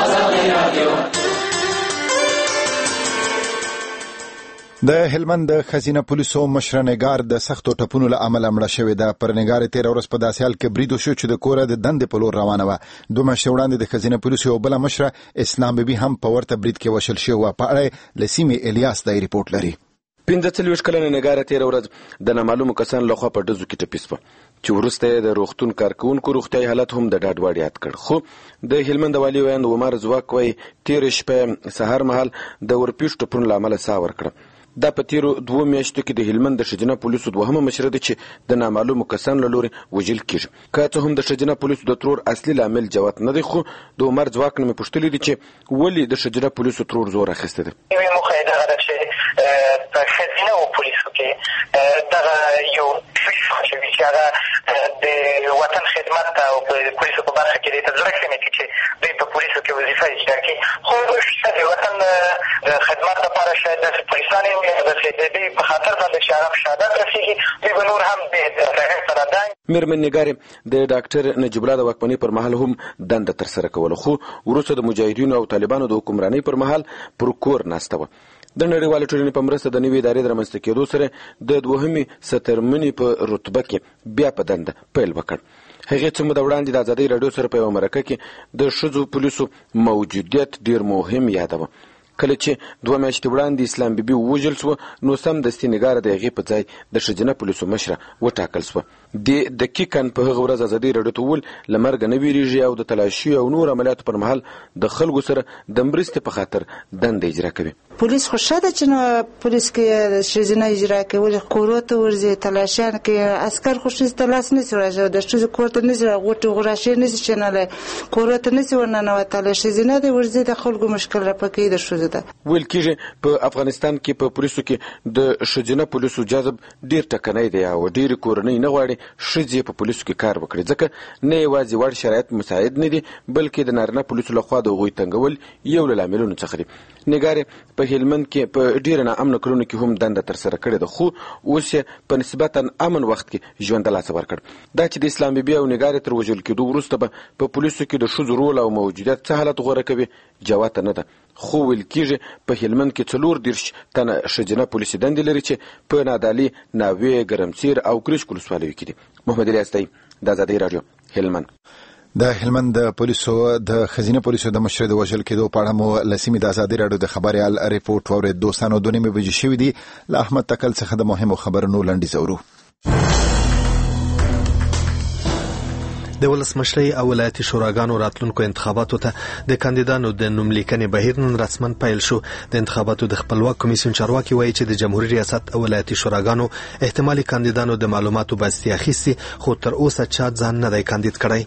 د هلمند د خزینه پولیسو مشره نگار د سختو ټپونو له امله مړه شوې ده. پر نگار 13 ورځ په داسې حال کې بریدو شو چې د کوره د دندې په لور روانه وه. 2 میاشتې وړاندې د خزینه پولیسو یو بله مشره اسلام بیبي هم په ورته برید کې وشل شوې وه. په اړه له سیمې الیاس دای ریپورت لري. 45 کلنه نگار 13 ورځ د نامعلومو کسانو لخوا په ډزو کې ټپي شوه چې وروسته د روغتون کارکونکو روغتیاي حالت هم د ډاډ وړ یاد کړ. خو د هلمند والي ویاند عمر زواک وایي تېرې شپه سهار مهال د ورپېښو ټپونو له امله ساه ورکړه. دا په تیرو 2 میاشتو کې د هلمند د ښځینه پولیسو 2مه مشره ده چې د نامعلومو کسانو له لوري وژل کیږي. که څه هم د ښځینه پولیسو د ترور اصلي لامل جوت نه دی، خو د عمر ځواک نه مې پوښتلي دي چې ولې د ښځینه پولیسو ترور زور اخیستی دی. یوې موخه یې دغه ده چې په ښځینه پولیسو کې دغه یو شوي چې هغه د وطن خدمت ته او په پولیسو په برخه کې دې ته زړه کښېني چې دوی په پولیسو کې وظیفه اجرا کړي. خو د وطن د خدمت لپاره شاید داسې پولیسان د دوی په خاطر باندې چې هغه شهادت رسېږي دوی به نور هم د هغې سره دنګ. میرمن نګارې د ډاکټر نجیب الله د واکمنۍ پر مهال هم دنده ترسره کوله، خو وروسته د مجاهدینو او طالبانو د حکمرانۍ پر مهال پر کور ناسته وه. د نړیوالې ټولنې په مرسته د نوې ادارې د رامنځته کېدو سره د 2مې سترمنې په رتبه کې بیا په دنده پیل وکړ. هغې څه موده وړاندې د ازادۍ راډیو سره په یوه مرکه کې د ښځو پولیسو موجودیت ډېر مهم یادوه. کله چې 2 میاشتې وړاندې اسلام بیبي ووژل شوه نو سمدستي نګاره د هغې په ځای د ښځینه پولیسو مشره وټاکل شوه. د دقیقاً په هغه ورځ ازادي راډیو ته وویل له مرګه نه ویریږي او د تلاشي او نور عملیاتو پر مهال د خلکو سره د مرستې په خاطر دنده اجرا کوي. پولیس خوشاله ده چې نو پولیس کې ښځینه اجرا کوي، کورو ته ورځي، تلاشیان کې عسکر خو ښځې ته لاس نشي راځي، د ښځې کور ته نشي غوټې غراشې نشي چنلی، کورو ته نشي ورننوتلی، ښځینه دی ورځي د خلکو مشکل راپکوي د ښځو ده. ویل کېږي په افغانستان کې په پولیسو کې د ښځینه پولیسو جذب ډېر ټکنی دی او ډېرې کورنۍ نه غواړي ښځې په پولیسو کې کار وکړي، ځکه نه یوازې وړ شرایط مساعد نه دي بلکې د نارینه پولیسو لخوا د هغوی تنګول یو له لاملونو څخه دي. نګارې په هلمند کې په ډېره ناامنه کلونو کې هم دنده ترسره کړې ده، خو اوس یې په نسبتا امن وخت کې ژوند ته لاس ورکړ. دا چې د اسلام بیبي او نګارې تر وژل کېدو وروسته به په پولیسو کې د ښځو رول او موجودیت څه حالت غوره کوي جوته نه ده، خو ویل کېږي په هلمند کې 34 تنه ښځینه پولیسي دندې لري چې په نادعلي، ناوې، ګرمسیر او کریشک ولسوالیو کې دي. محمد الیاس دی، د آزادۍ راډیو، هلمند. د هلمند د پولیسو د خزینه پولیسو د مشر د وژل کېدو په اړه مو لسیمې د آزادۍ راډیو د خبريال ریپورت اورید. دوستانو 2:30 بجې شوې دي. له احمد تکل څخه د مهمو خبرونو لنډیز اورو. د ولسمشرۍ او ولایتي شوراګانو راتلونکو انتخاباتو ته د کاندیدانو د نوملیکنې بهیر نن رسماً پیل شو. د انتخاباتو د خپلواک کمیسیون چارواکي وایي چې د جمهوریت ریاست او ولایتي شوراګانو احتمالي کاندیدانو د معلوماتو باسي اخیستي، خو تر اوسه چا ځان نه دی کاندید کړی.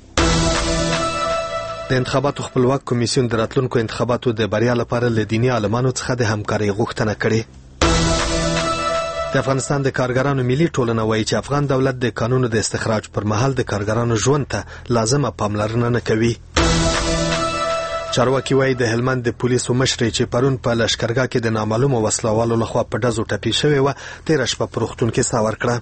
د انتخاباتو خپلواک کمیسیون د راتلونکو انتخاباتو د بریا لپاره له دیني عالمانو څخه د همکارۍ غوښتنه کړې. د افغانستان د کارګرانو ملي ټولنه وایي چې افغان دولت د قانونو د استخراج پر مهال د کارګرانو ژوند ته لازمه پاملرنه نه کوي. چارواکي وایي د هلمند د پولیسو مشر چې پرون په لشکرګاه کې د نامعلومو وسلوالو لخوا په ډزو ټپي شوی و، تېره شپه په روغتون کې ساه ورکړه.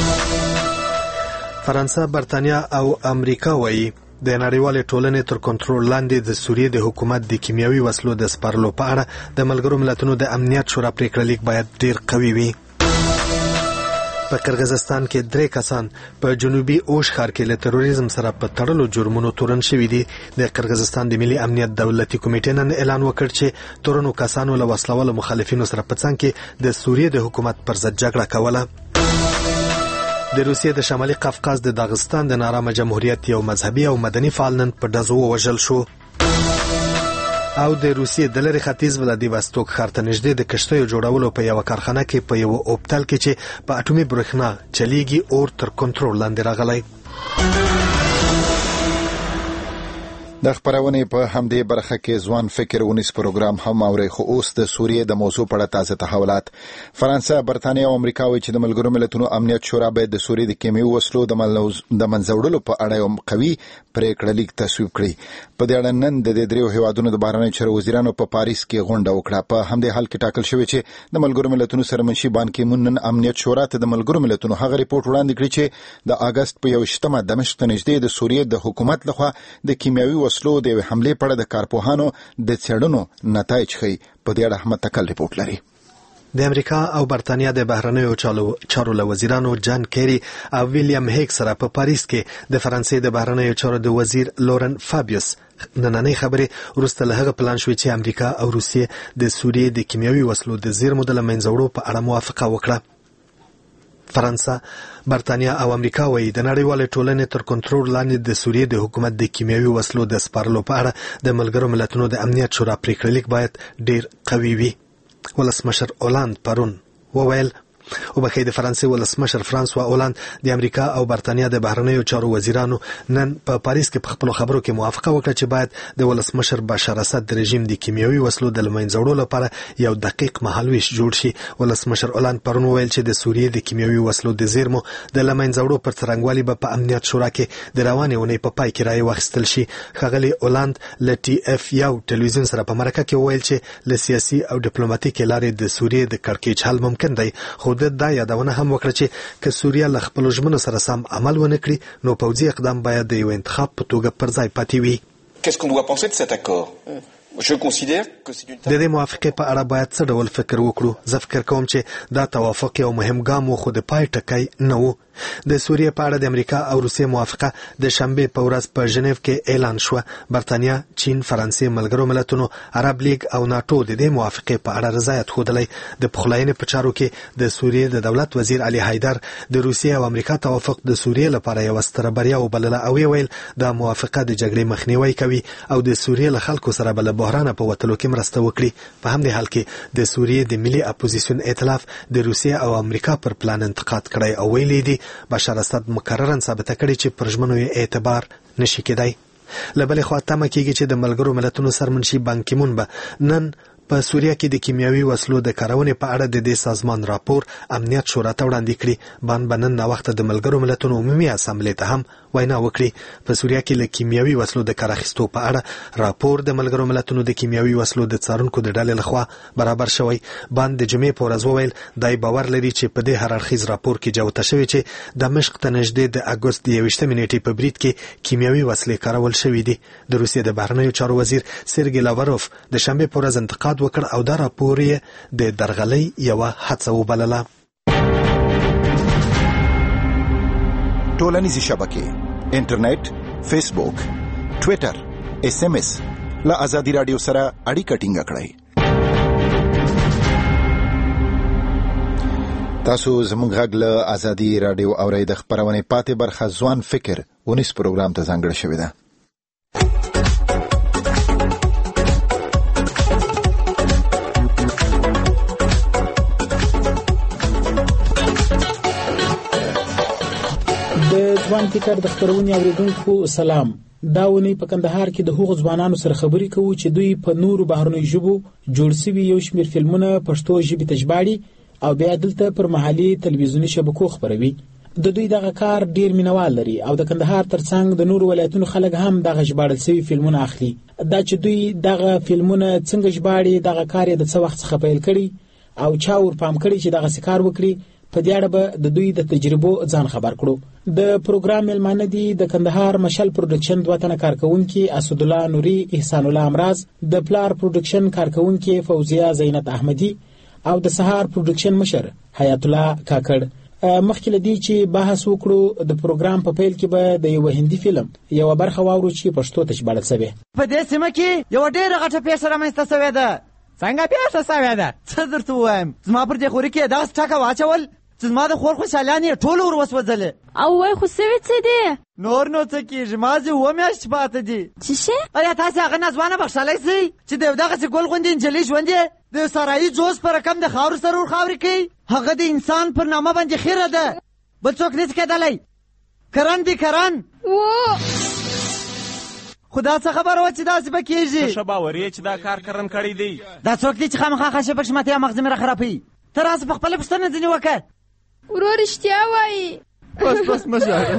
فرانسه، برتانیا او امریکا وایي د نړیوالې ټولنې تر کنټرول لاندې د سوریې د حکومت د کیمیاوي وسلو د سپارلو په اړه د ملګرو ملتونو د امنیت شورا پریکړه لیک باید ډیر قوي وي. په قرغیزستان کې 3 کسان په جنوبي اوش ښار کې له تروریزم سره په تړلو جرمونو تورن شوي دي. د قرغیزستان د ملي امنیت دولتي کمیټې نن اعلان وکړ چې تورنو کسانو له وسلوالو مخالفینو سره په څنګ کې د سوریې د حکومت پر ضد جګړه کوله. د روسیې د شمالي قفقاز د داغستان د نارامه جمهوریت یو مذهبي او مدني فعال نن په ډزو ووژل شو. او د روسیې د لرې ختیځ ولادیواستوک ښار ته نږدې د کښتیو جوړولو په یوه کارخانه کې په یوه اوبتل کې چې په اټومي برېښنا چلیږي اور تر کنټرول لاندې راغلی. د خبرونې په همدې برخه کې ځوان فکر ونیس پروګرام هم اوري. خو اوس د سوریې د موضوع په اړه تازه تحولات. فرانسه، برتانیا او امریکا وایي چې د ملګرو ملتونو امنیت شورا باید د سوریې د کیمیاوي وسلو د منځوړلو په اړه یو قوي پریکړه لیک تصویب کړي. په دې اړه نن د 3 هیوادونو د بهرنیو چارو وزیرانو په پاریس کې غونډه وکړه. په همدې حال کې ټاکل شوی چې د ملګرو ملتونو سرمنشي بان کی مون نن امنیت شورا ته د ملګرو ملتونو هغه ریپورت وړاندې کړی چې د اگست په 1 دمشق ته نږدې د سوریې د حکومت لخوا د کیمیاوي وسلو د حمله په اړه د کارپوهانو د څېړنو نتایج ښیي. په دې اړه احمد تکل ریپورت لري. د امریکا او برتانیا د بهرنیو چارو له وزیرانو جان کیری او ویلیام هیګ سره په پاریس کې د فرانسې د بهرنیو چارو د وزیر لورن فابیوس نننۍ خبرې وروسته له هغه پلان شوې چې امریکا او روسیې د سوریې د کیمیاوي وسلو د زیرمو د له منځه وړو په اړه موافقه وکړه. فرانسه، برتانیا او امریکا وایي د نړیوالې ټولنې تر کنټرول لاندې د سوریې د حکومت د کیمیاوي وسلو د سپارلو په اړه د ملګرو ملتونو د امنیت شورا پریکړه لیک باید ډیر قوي وي. ولسمشر اولاند پرون وویل وبخې د فرانسې ولسمشر فرانسوا اولاند د امریکا او برتانیا د بهرنیو چارو وزیرانو نن په پاریس کې په خپل خبرو کې موافقه وکړه چې باید د ولسمشر بشار اسد د رژیم د کیمیاوي وسلو د لمنځه لپاره یو دقیق مهالویش جوړ شي. ولسمشر اولاند پرون وویل چې د سوریې د کیمیاوي وسلو د زیرمو د لمنځه پر څرنګوالي به په امنیت شورا کې د روانې اونۍ په پای کې رایه واخیستل شي. ښاغلي اولاند له ټي اف یو ټلویزیون سره په مرکه کې وویل چې له سیاسي او ډیپلوماټیکي لارې د سوریې د کړکېچ حل ممکن دی، خو دا یادونه هم وکړه چې که سوریا له خپل ژمنو سره سم عمل ونه کړي نو پوځي اقدام باید د یو انتخاب په توګه پر ځای پاتې وي. د دې موافقې په اړه باید څه ډول فکر وکړو؟ زه فکر کوم چې دا توافق یو مهم ګام و، خو د پای ټکی نه و. د سوریې په اړه د امریکا او روسیې موافقه د شنبه په ورځ په ژنیو کې اعلان شو. برتانیا، چین، فرانسې، ملګرو ملتونو، عرب لیگ او ناتو د دې موافقه په اړه رضایت ښودلی. د پخلاینې په چارو کې د سوریې د دولت وزیر علي حیدر د روسیې او امریکا توافق د سوریې لپاره یو ستره بریا وبلله او ویل دا موافقه د جګړې مخنیوي کوي او د سوریې له خلکو سره بل بحران په وتلو کې مرسته وکړي. په همدې حال کې د سوریې د ملي اپوزیشن ائتلاف د روسیې او امریکا پر پلان انتقاد کړی او ویلي دي بشار اسد مکررا ثابته کړي چې پر ژمنو یې اعتبار نشي کېدای. له بلې خوا تمه کېږي چې د ملګرو ملتونو سرمنشي بان کی مون به نن په سوریه کې د کیمیاوي وسلو د کارونې په اړه د دې سازمان راپور امنیت شورا ته وړاندې کړي. بان بنن وخت د ملګرو ملتونو عمومي اسامبلې ته هم وینا وکړي. په سوریه کې له کیمیاوي وسلو د کار اخیستو په اړه راپور د ملګرو ملتونو د کیمیاوي وسلو د څارونکو د ډلې لخوا برابر شوی. بان د جمعې په ورځ وویل دای باور لري چې په دې هر اړخیز راپور کې جوته شوی چې دمشق ته نږدې د اګوست 21 نیټې په برید کې کیمیاوي وسلې کارول شوې دي. د روسیې د بهرنیو چارو وزیر سرګی لاوروف د شنبه په ورځ انتقاد وکړ او دا راپور یې د درغلۍ یوه هڅه وبلله. ټولنیزې شبکې، انټرنیټ، فیسبوک، ټویټر، SMS له ازادي رادیو سره اړیکه ټینګه کړئ. تاسو زموږ غږ له ازادي رادیو اورئ. د خپرونې پاتې برخه ځوان فکر 19 پروګرام ته ځانګړې شوې ده. د ځوان فکر د خبرونې اوریدونکو سلام. دا ونی په کندهار کې د هغو ځوانانو سره خبرې کوو چې دوی په نورو بهرنیو ژبو جوړ شوي یو شمېر فلمونه پښتو ژبې ته ژباړي او بیا دلته پر محلي تلویزیوني شبکو خبروي. د دوی دغه کار ډیر مینوال لري او د کندهار ترڅنګ د نورو ولایتونو خلک هم دغه ژباړل شوي فلمونه اخلي. دا چې دوی دغه فلمونه څنګه ژباړي، دغه کار یې د څه وخت څخه پیل کړي او چا ورپام کړي چې دغه کار وکړي، په دې اړه به د دوی د تجربو ځان خبر کړو. د پروګرام ملمانه دي د کندهار مشل پروډکشن دوه تنه کارکونکي اسد الله نوري، احسان الله امراض، د پلار پروډکشن کارکونکي فوزیه زینت احمدی او د سهار پروډکشن مشر حیات الله کاکړ. مخکې لدی چې بحث وکړو د پروګرام په پیل کې به د یو هندي فلم یو برخه واورو چې پښتو ته ژباړل شوی. په دې سیمه کې یو ډېر غټه پیښه رامنځته شوې ده. څنګه پیښه شوې ده؟ څه درته ووایم؟ زما پر دې خوري کې داسې ټکه واچول چې زما د خور خوشحالان یې ټول ور وسوځلې. او وای خو سوي څه دي؟ نور نو څه کېږي، مازې 7 میاشتې پاته دي. څه شی؟ ایا تاسې هغه ناځوانه بخښلی شئ چې د یو دغسې ګل غوندې نجلۍ ژوند یې د سرایي جوز په رقم د خاورو سره ورخاورې کوي؟ هغه د انسان پر نامه باندې خیره ده، بل څوک نشي کېدلی. کرن دي کرن خو دا څه خبره وه چې داسې به کېږي؟ ښه باور یې چې دا کار کرن کړی دی. دا څوک دی چې خامخا خشه پکښې ماته یا مغز مې راخرابوي؟ ته راسه په خپله پوښتنه ځینې وکړه. ورور رښتیا وایي. بس مه ژاړه.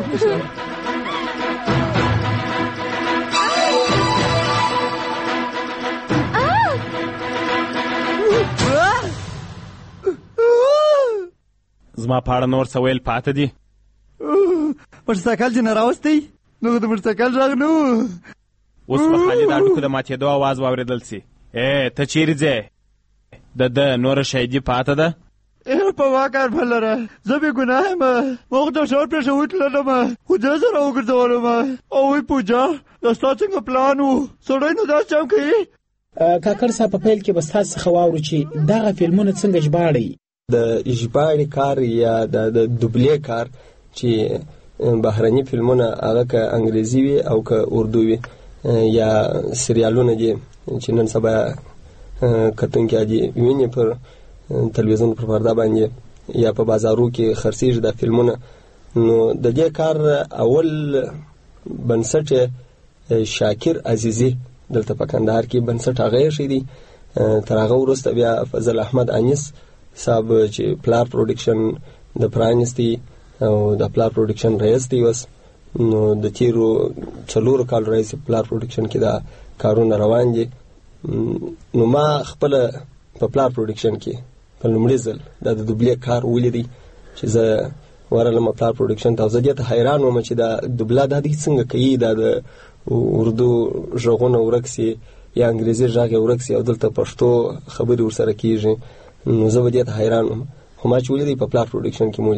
زما په اړه نور څه ویل پاته دي؟ موټرسایکل چې نه راوستی نو د موټرسایکل غږ نه و. اوس به خالي د هډوکو د ماتېدو اواز واورېدل سي. ته چیرې ځې؟ د نوره شهیدي پاته ده؟ په ما کار به لره، زه بې ګناه یم. ما خو د شور پرېښوي تللم خو دې سره وګرځولم. او وی پوجا دا ستا څنګه پلان و؟ سړی نو داسې چم کوي. کاکړ صاحب په پیل کې به ستاسو څخه واورو چې دغه فلمونه څنګه ژباړئ. د ژباړې کار یا د دوبلې کار چې بهرني فلمونه هغه که انګریزي وي او که اردو وي یا سریالونه دي چې نن سبا کتونکي دي ویني پر تلویزیون پر پرده باندې یا په بازارو کې خرڅېږي دا فلمونه. نو د دې کار اول بنسټ شاکر عزیزي دلته په کندهار کې بنسټ هغه ایښی دی. تر هغه وروسته بیا فضل احمد انیس صاحب چې پلار پروډکشن د پرانیستی او د پلار پروډکشن رئیس دی اوس. نو د تیرو 4 کال رئیس پلار پروډکشن کې دا کارونه روان دي. نو ما خپل په پلار پروډکشن کې په لومړي ځل دا د دوبلې کار ولیدی چې زه ورغلم پلار پروډکشن ته. زه دې ته حیران وم چې دا دوبله دا دې څنګه کوي، دا د اردو غږونه ورک سي یا انګریزي غږ ورک سي او دلته پښتو خبرې ورسره کېږي. نو زه به دې ته حیران وم. خو ما چې ولیدی په پلار پروډکشن کې مو ولیدی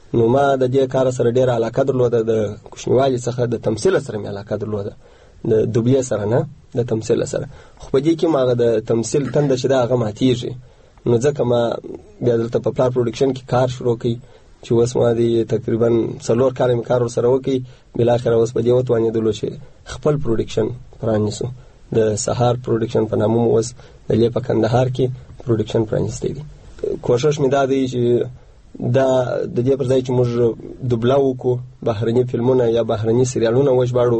نو ما د دې کار سره ډېره علاقه درلوده، د کوچنیوالي څخه د تمثیل سره مې علاقه درلوده، د دوبلې سره نه، د تمثیل سره. خو په دې کې ما د تمثیل تنده چې دا هغه ماتېږي، نو ځکه ما بیا دلته په پلار پروډکشن کې کار شروع کړی چې اوس ما د تقریبا 4 کال مې کار ورسره وکړي. بالاخره اوس په دې وتوانېدلو چې خپل پروډکشن پرانیسو. د سهار پروډکشن په نامه مو اوس د لې په کندهار کې پروډکشن پرانیستی دی. کوشش مې دا دی چې دا د دې پر ځای چې موږ دوبله وکړو بهرني فلمونه یا بهرني سریالونه وژباړو،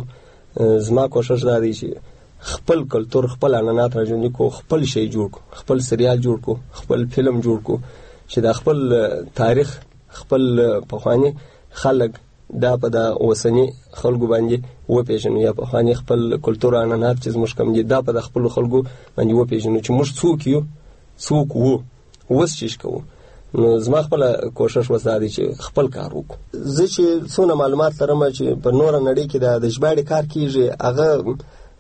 زما کوشش دا دی چې خپل کلتور، خپل عنعنات راژوندي کړو، خپل شی جوړ کړو، خپل سریال جوړ کړو، خپل فلم جوړ کړو چې دا خپل تاریخ، خپل پخواني خلک دا په د اوسني خلکو باندې وپېژنو، یا پخواني خپل کلتور عنعنات چې زموږ کوم دي دا په د خپلو خلکو باندې وپېژنو چې موږ څوک یو، څوک وو، اوس څه کوو. نو زما خپل کوشش وسه دی چې خپل کار وکړو. زه چې څونه معلومات لرم چې په نوره نړۍ کې د ژباړې کار کیږي، هغه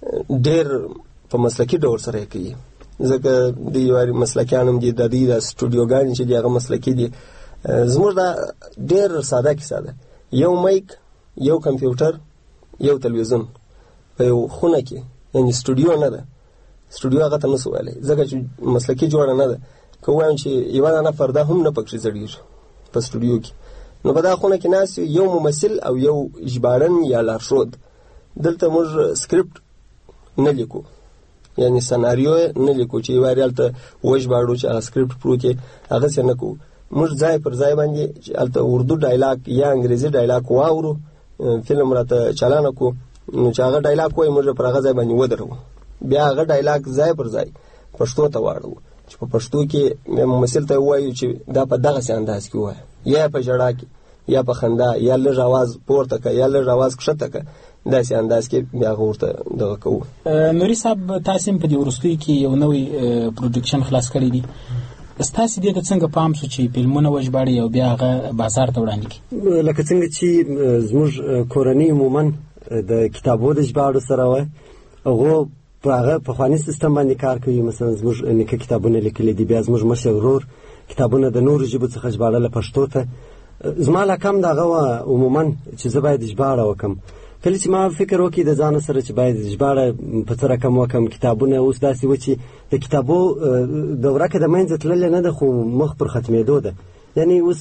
ډېر په مسلکي ډول سره کوي، ځکه د یو مسلکیان هم دي، د دې د سټوډیوګانې چې دي هغه مسلکي دي. زموږ دا ډېر ساده کیسه ده، یو مایک، یو کمپیوټر، یو تلویزیون په یو خونه کې، یعنی سټوډیو نه ده. سټوډیو هغه ته نسو ویلی ځکه چې مسلکي جوړه نه ده. که وایم چې یوه دانه پرده هم نه پکښې زړېږي په سټوډیو کې، نو په دا خونه کې ناست یو ممثل او یو ژباړن یا لارښود. دلته موږ سکرپټ نه لیکو، یعنی سناریو نه لیکو چې یوه هلته وژباړو چې هغه سکرپټ پروت یې، هغسې نه کوو. موږ ځای پر ځای باندې چې هلته اردو ډایلاګ یا انګریزي ډایلاګ واورو، فلم راته چالانه کړو، نو چې هغه ډایلاګ وایي موږ پر هغه ځای باندې ودرو، بیا هغه ډایلاګ ځای پر ځای پښتو ته واړو چې په پښتو کې ممثل ته ووایو چې دا په دغسې انداز کې ووایه، یا په ژړا کې، یا په خندا، یا لږ اواز پورته که، یا لږ اواز کښته که، داسې انداز کې بیا هغه ورته دغه کوو. نوري صاحب، تاسې هم په دې وروستیو کې یو نوی پروډکشن خلاص کړی دی، ستاسې دې ته څنګه پام شو چې فلمونه وژباړئ او بیا هغه بازار ته وړاندې کړي؟ لکه څنګه چې زموږ کورنۍ عموما د کتابو د ژباړو سره وه، هغو په هغه پخواني سیستم باندې کار کوي. مثلا زموږ نیکه کتابونه لیکلي دي، بیا زموږ مشر ورور کتابونه د نورو ژبو څخه ژباړله پښتو ته. زما علاقه هم د هغه وه عموما چې زه باید ژباړه وکړم. کله چې ما فکر وکړي د ځانه سره چې باید ژباړه په څه رقم وکړم، کتابونه اوس داسې وه چې د کتابو دوره که د منځه تللې نه ده، خو مخ پر ختمېدو ده. یعنی اوس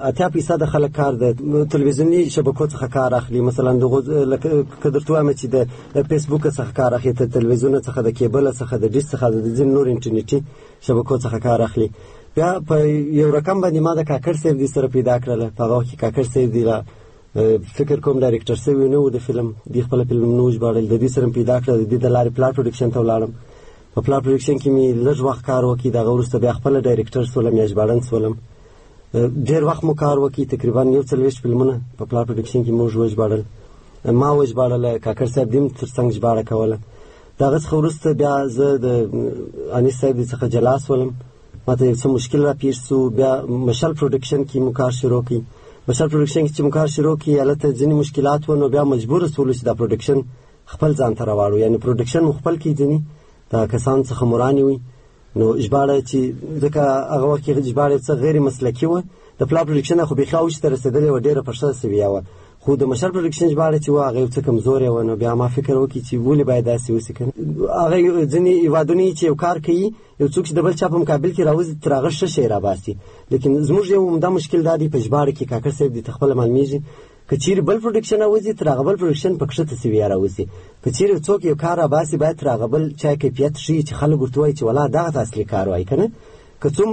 80% خلک کار د تلویزیوني شبکو څخه کار اخلي. مثلا که درته وایم چې د فیسبوک څخه کار اخلي، د تلویزیون څخه، د کیبل څخه، د ډیش څخه، د ځینې نور انټرنیټي شبکو څخه کار اخلي. بیا په یو رقم باندې ما د کاکړ صاحب دې سره پیدا کړله. په هغه وخت کې کاکړ صاحب دې فکر کوم ډایرکټر شوی نه و د فلم، دې خپله فلم نه و ژباړلی، د دې سره مې پیدا کړله. د دې د لارې پلار پروډکشن ته ولاړم. په پلار پروډکشن کې مې لږ وخت کار وکړي، د هغه وروسته بیا خپله ډایرکټر شولم یا ژباړن شولم. ډېر وخت مو کار وکړي، تقریبا 40 فلمونه په پلار پروډکشن کې موږ وژباړل. ما وژباړله، کاکړ صاحب دې هم تر څنګ ژباړه کوله. د هغه څخه وروسته بیا زه د انیس صاحب دې څخه جلا شولم، ما ته یو څه مشکل را پیښ شو. بیا مشال پروډکشن کې مو کار شروع کړي. مشال پروډکشن کې چې مو کار شروع کړي، هلته ځینې مشکلات و، نو بیا مجبوره شولو چې دا پروډکشن خپل ځان ته راواړو. یعنې پروډکشن مو خپل کړي، ځینې د کسانو څخه مو رانیوي. نو ژباړه چې ځکه هغه وخت کې ژباړه څه غیر مسلکي وه، د پلار پروډکشن خو بیخي اوج ته رسېدلې وه، ډېره په ښه سویه وه. خو د مشال پروډکشن ژباړه چې وه هغه یو څه کمزورې وه. نو بیا ما فکر وکړي چې ولې باید داسې وسي که نه. هغه ځینې هېوادونه چې یو کار کوي، یو څوک چې د بل چا په مقابل کې راوځي تر هغه ښه شی راباسي. لیکن زموږ یو عمده مشکل دا دی په ژباړه کې، کاکړ صاحب دې ته خپله معلومېږي، که چیرې بل پروډکشن راوځي تر هغه بل پروډکشن په کښته سویه راوځي. که چیرې څوک یو کار راباسي باید تر هغه بل چا کیفیت ښیي چې خلک ورته وایي چې والله دغه اصلي کار وایي که نه. که څوم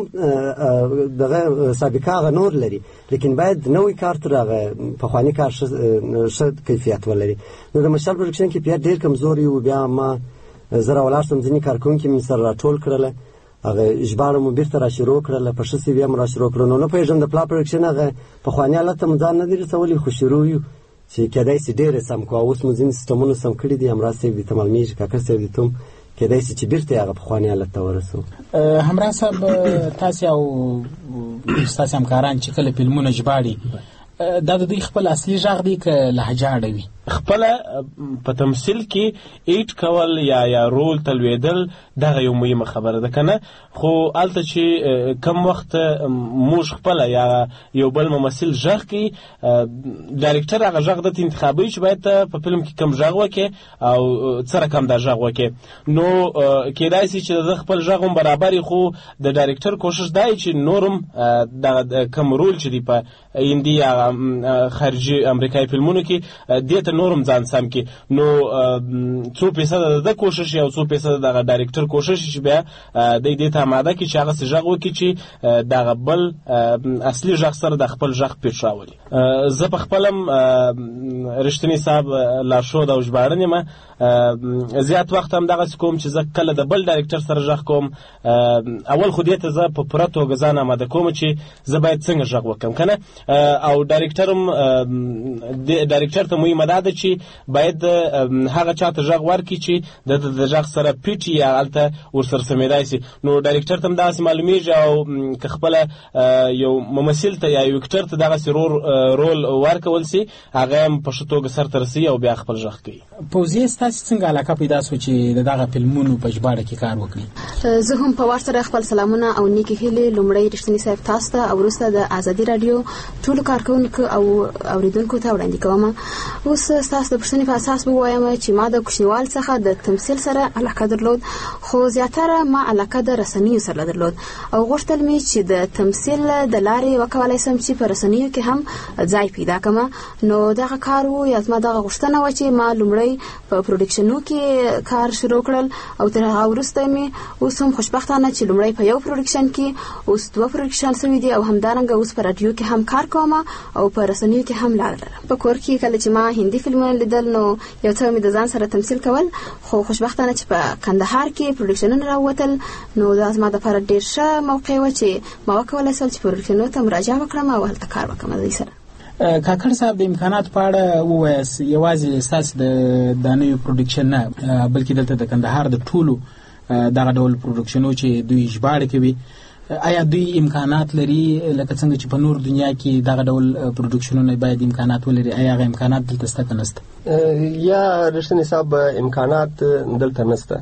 دغه سابقه هغه نور لري، لیکن باید نوی کار تر هغه پخواني کار ښه کیفیت ولري. نو د مشال پروډکشن کیفیت ډېر کمزوری و. بیا ما زه راولاړ شوم، ځینې کارکوونکي مې سره راټول کړله، هغه ژباړه مو بېرته را شروع کړله، په ښه سویه مو را شروع کړه. نو نه پوهېږم د پلار پروډکشن هغه پخواني حالت ته مو ځان نه دی رسولی، خو شروع یو چې کېدای شي ډېر سم کړو. اوس مو ځینې سیسټمونه سم کړي دي، همراز صاحب دې ته معلومېږي، کاکړ صاحب دې ته هم کېدای شي چې بېرته هغه پخواني حالت ته ورسو. همراز صاحب، تاسې او ستاسې همکاران چې کله فلمونه ژباړي، دا د دوی خپل اصلي غږ دی که لهجه اړوي؟ خپل په تمثيل کې ایټ کول یا رول تلویدل دغه یو مهمه خبره ده کنه. خو الته چې کم وخت موږ خپل یا یو بل ممثل ژغ کی ډایرکټر هغه ژغ د انتخابي چې باید په فلم کې کم ژغ وکي او سره کم د ژغ وکي نو کېدای شي چې د خپل ژغ برابر خو د ډایرکټر کوشش دی چې نورم د کم رول چې دی په هندي یا خارجي امریکایي فلمونو کې دته نورم ځان سم کی نو 2% د کوشش او 2% د ډایرکټر کوشش چې بیا د دې ته ماده کې چې هغه ژغ وکي چې د غبل اصلي ژغ سره د خپل ژغ پیښاولي. زه په خپلم رښتینی صاحب لارښود او ژباړن یم. زیات وخت هم دغه کوم چې زه کله د بل ډایرکټر سره ژغ کوم اول خو دې ته زه په پوره توګه ځان آماده کوم چې زه باید څنګه ژغ وکم کنه او ډایرکټر ته مهمه ده چې باید هغه چاته ژغ ورکړي چې د ژغ سره پیټ یا الته ورسره سمیدای شي. نو ډایرکټر ته داسې معلومیږي او که خپل یو ممثل ته یا یو اکټر ته دغه رول ورکول شي هغه هم په شتوګه سره ترسي او بیا خپل ژغ کوي. پوزي ستاسو څنګه علاقه پیدا شو چې دغه فلمونو په ژباړه کې کار وکړي؟ زه هم په وار سره خپل سلامونه او نیکی هیلې لومړی رښتینی صاحب تاسو ته او وروسته د ازادي رادیو ټول کارکونکو او اوریدونکو ته وړاندې کوم. اوس تاسو د پښتني په اساس ووایم چې ما د کوچنیوال څخه د تمثيل سره علاقه درلود خو زیاتره ما علاقه د رسنیو سره درلود او غوښتل مې چې د تمثيل د لارې وکولای سم چې په رسنیو کې هم ځای پیدا کړم. نو دغه کار وو یا ما دغه غوښتنه و چې ما لومړی په پروډکشنو کې کار شروع کړل او تر هغه وروسته مې اوس هم خوشبختانه چې لومړی په یو پروډکشن کې اوس 2 پروډکشن سوي دي او همدارنګه اوس په رادیو کې هم کار کوم او په رسنیو کې هم لار لرم. په کور کې کله چې ما هندي فلمونه لیدل نو یو څه مې د ځان سره تمثيل کول خو خوشبختانه چې په کندهار کې پروډکشنونه راوتل نو دا زما د لپاره ډېر ښه موقع و چې ما وکولای شم چې پروډکشنونو ته مراجعه وکړم او هلته کار وکړم دوی سره. کاکړ صاحب د امکانات په اړه ووایاست یوازې ستاسو د نوي پروډکشن نه بلکې دلته د کندهار د ټولو دغه ډول پروډکشنو چې دوی ژباړه کوي آیا دوی امکانات لري لکه څنګه چې په نور دنیا کې دغه ډول پروډکشنونه باید امکانات ولري آیا هغه امکانات دلته شته که نشته؟ یا رښتینی صاحب امکانات دلته نشته.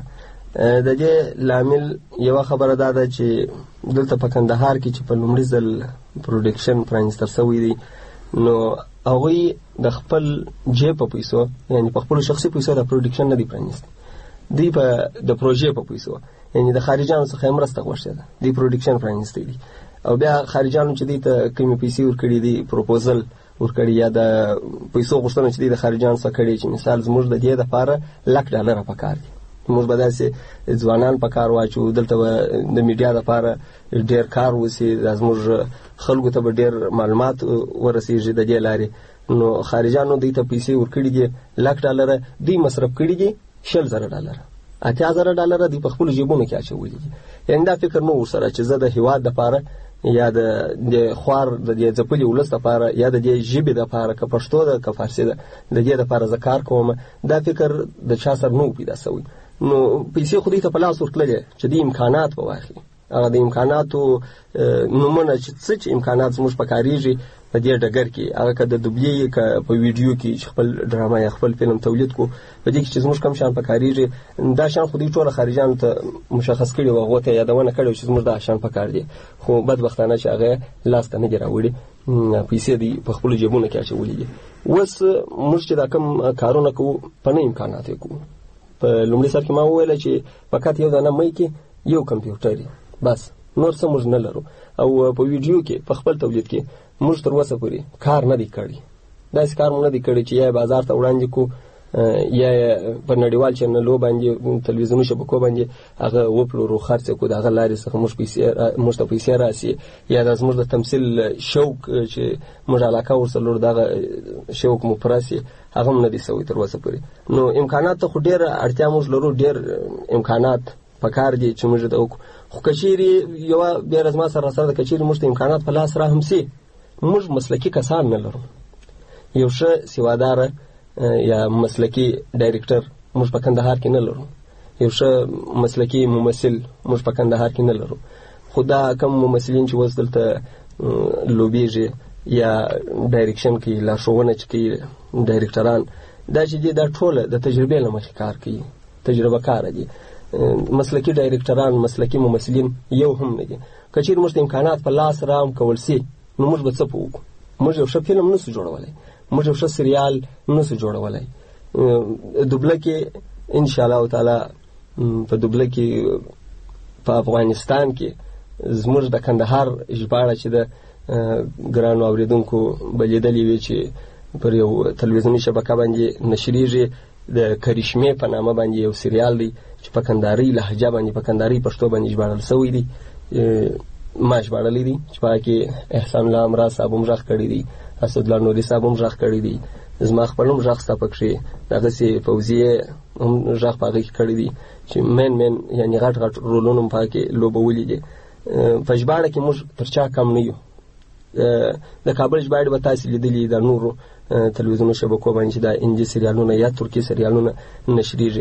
د دې لامل یو خبره ده چې دلته په کندهار کې چې په لومړي ځل پروډکشن پرانیستل شوی دی نو هغوی د خپل جیب په پیسو یعنی په خپل شخصي پیسو د پروډکشن نه دی پرانیستی دی په د پروژې په پیسو یعنی د خارجانو څخه مرسته غوښتې ده دی پروډکشن پرانیستی دی او بیا خارجانو چې دی ته کومې پیسې ورکړي دي پروپوزل ورکړي یا د پیسو غوښتنه چې دی د خارجانو څخه کړي چې مثال زموږ د دې لپاره $1,00,000 پکار دي موږ به داسې ځوانان په کار واچو دلته د میډیا لپاره ډېر کار وشي زموږ خلکو ته به ډېر معلومات ورسیږي د دې لارې نو خارجانو دوی ته پیسې ورکړي دي $1,00,000 دوی مصرف کړي دي $80,000 $80,000 دوی په خپلو جیبونو کې اچولي دي. یعنې دا فکر نه ورسره چې زه د هېواد دپاره یا د خوار د دې ځپلي ولس دپاره یا د دې ژبې دپاره که پښتو ده که فارسي ده د دې دپاره زه کار کوم دا فکر د چا سره نه و پیدا شوی. نو پیسې خو دوی ته په لاس ورتللې چې دوی امکانات به واخلي هغه د امکاناتو نومونه چې امکانات زموږ په کارېږي په دې ډګر کې هغه که د دوبلې که په ویډیو کې چې خپل ډرامه یا خپل فلم تولید کو په دې کې چې زموږ کم شان په کارېږي دا شان خو دوی ټوله خارجانو ته مشخص کړي وو هغو ته یادونه کړې چې زموږ دا شان په کار دی خو بدبختانه چې هغه لاس ته نه دي راوړي پیسې دوی په خپلو جیبونو کې اچولي دي. اوس موږ چې دا کم کارونه کوو په نه امکانات یې کوو. په لومړي سر کې ما وویله چې فقط یو دانه مۍ کې یو کمپیوټر بس نور څه موږ نه لرو او په ویډیو کې په خپل تولید کې موږ تر اوسه پورې کار نه دی کړی داسې کار مو نه دی کړی چې یا بازار ته وړاندې کو یا په نړیوال چینلو باندې تلویزیوني شبکو باندې هغه وپلورو خرڅ کو د هغه لارې څخه موږ ته پیسې راسي یا د زموږ د تمثیل شوق چې موږ علاقه ورسره لور دغه شوق مو پراسي هغه هم نه دی سوی تر اوسه پورې. نو امکانات ته خو ډېر اړتیا موږ لرو ډېر امکانات په کار دي چې موږ د خو کچېرې یوه بیا ورځ ما سره د کچېرې موږ ته امکانات په لاس را هم سي موږ مسلکي کسان نه لرو یو ښه سیواداره یا مسلکی ډایرکټر موږ په کندهار کې نه لرو یو ښه مسلکی ممثل موږ په کندهار کې نه لرو خو دا کم ممثلین چې اوس دلته لوبیږي یا ډایرکشن کوي لارښوونه چې کوي ډایرکټران دا چې دی دا ټوله د تجربې له مخې کار کوي، تجربه کار دي. مسلکي ډایرکټران، مسلکي ممثلین یو هم نه دي. که چېرې موږ ته امکانات په لاس رام کول سي نو موږ به څه په وکړو؟ موږ یو ښه فلم نسو جوړولی، موږ یو ښه سریال نسو جوړولی. دوبله کې انشاءالله تعالی په دوبله کې په افغانستان کې زموږ د کندهار ژباړه چې د ګرانو اوریدونکو به لیدلې وي چې پر یو تلویزیوني شبکه باندې نشریږي، د کرشمې په نامه باندې یو سریال دی چې په کندهاري لهجه باندې، په کندهاري پښتو باندې ژباړل سوی دی. ما ژباړلی دی چې په هغه کې احسان الله امرا صاحب هم غږ کړی دی، اسدالله نوري صاحب هم غږ کړی دی، زما خپل هم غږ ستا پکښې دغسې فوزیې هم غږ په هغه کې کړی دی چې مین یعنې غټ غټ رولونه هم په هغه کې لوبولي دي. په ژباړه کې موږ تر چا کم نه یو. د کابل ژباړې به تاسې لیدلي د نورو تلویزیونو شبکو باندې چې دا هندي سریالونه یا ترکي سریالونه نشریږي.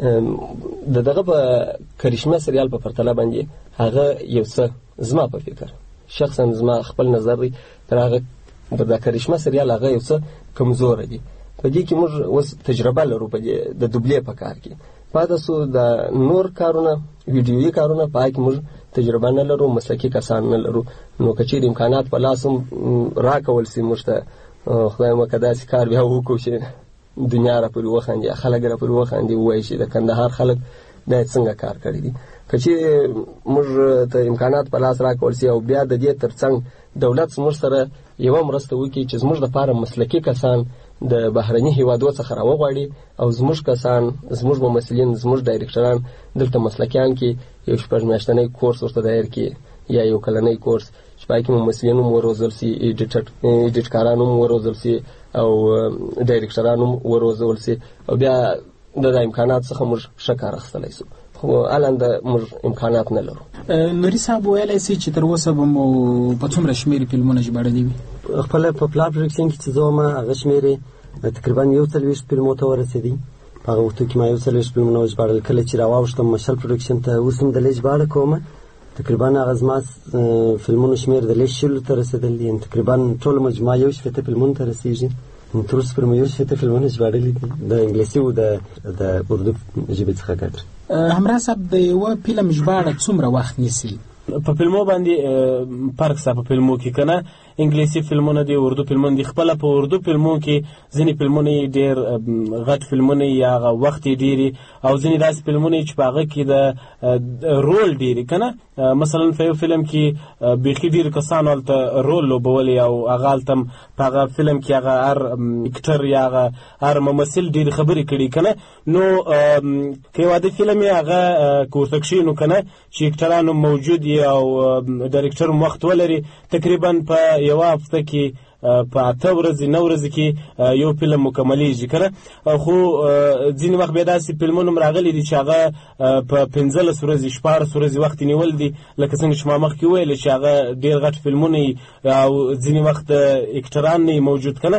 د دغه په کرشمه سریال په پرتله باندې هغه یو څه زما په فکر شخصا زما خپل نظر دی تر هغه د کرشمه سریال هغه یو څه کمزوره دی. په دې کې موږ اوس تجربه لرو د دوبلې په کار کې. پاتې سو د نور کارونه، ویډیویي کارونه، په هغه کې موږ تجربه نه لرو، مسلکي کسان نه لرو. نو که چېرې امکانات په لاس هم راکول سي موږ ته، خدای مکه داسې کار بیا وکړو چې دنیا را پورې وخاندي، خلک را پورې وخاندي، ووایي چې د کندهار خلک دا څنګه کار کړی دي. که چېرې موږ ته امکانات په لاس راکول سي او بیا د دې تر څنګ دولت زموږ سره یوه مرسته وکړي چې زموږ دپاره مسلکي کسان د بهرني هیوادو څخه راوغواړي او زموږ کسان، زموږ ممثلین، زموږ ډایرکټران دلته مسلکیان کې یو 6 میاشتنی کورس ورته دایر کړي یا یو کلنی کورس چې په هغې کې ممثلین هم وروزل سي، ایډیټکاران هم وروزل سي او ډایرکټران هم وروزول سي او بیا د امکانات څخه موږ ښه کار اخیستلی سو. خو الان موږ امکانات نه لرو. نوري صاحب ویلی سي چې تر اوسه به مو په څومره شمېرې فلمونه ژباړلي وي؟ خپله په پلار پروډکشن کې چې زه وم هغه شمېرې تقریبا 41 فلمو ته ورسېدي. په هغه وختو کې ما 41 فلمونه وژباړل. کله چې راواوښتم مشل پروډکشن ته اوس هم دلې ژباړه کومه. تقریبا هغه زما فلمونو شمېر دلې 20 ته رسېدلی یم. تقریبا ټوله مجموعه 21 فلمونو ته رسېږي. تر اوسه پر مې 21 فلمونه ژباړلي دي د انګلیسي او د اردو ژبې څخه ګډ. همراه صاحب د یوه فلم ژباړه څومره وخت نیسي؟ په فلمو باندې فرق ستا په فلمو کې که نه انګلیسي فلمونه دي، اردو فلمونه دي. خپله په اردو فلمو کې ځینې فلمونه یې ډېر غټ فلمونه یا هغه وخت یې ډېرې او ځینې داسې فلمونه چې په هغه کې د رول ډېرې که نه. مثلا په یو فلم کې بیخي ډېرو کسانو هلته رول لوبولی او هغه هلته په هغه فلم کې هغه هر اکټر یا هغه هر ممثل ډېرې خبرې کړي که نه. نو که یو عادي فلم یې هغه که ورته کښېنو که نه چې اکټران هم موجود او ډایرکټر هم وخت ولري، تقریبا په یوه هفته کې په 8 ورځې 9 ورځې کې یو فلم مکملیږي که نه. خو ځینې وخت بیا داسې فلمونه هم راغلي دي چې هغه په 15 ورځې 14 ورځې وخت یې نیول دي، لکه څنګه چې ما مخکې وویل چې هغه ډېر غټ فلمونه او ځینې وخت اکټران نه موجود که نه.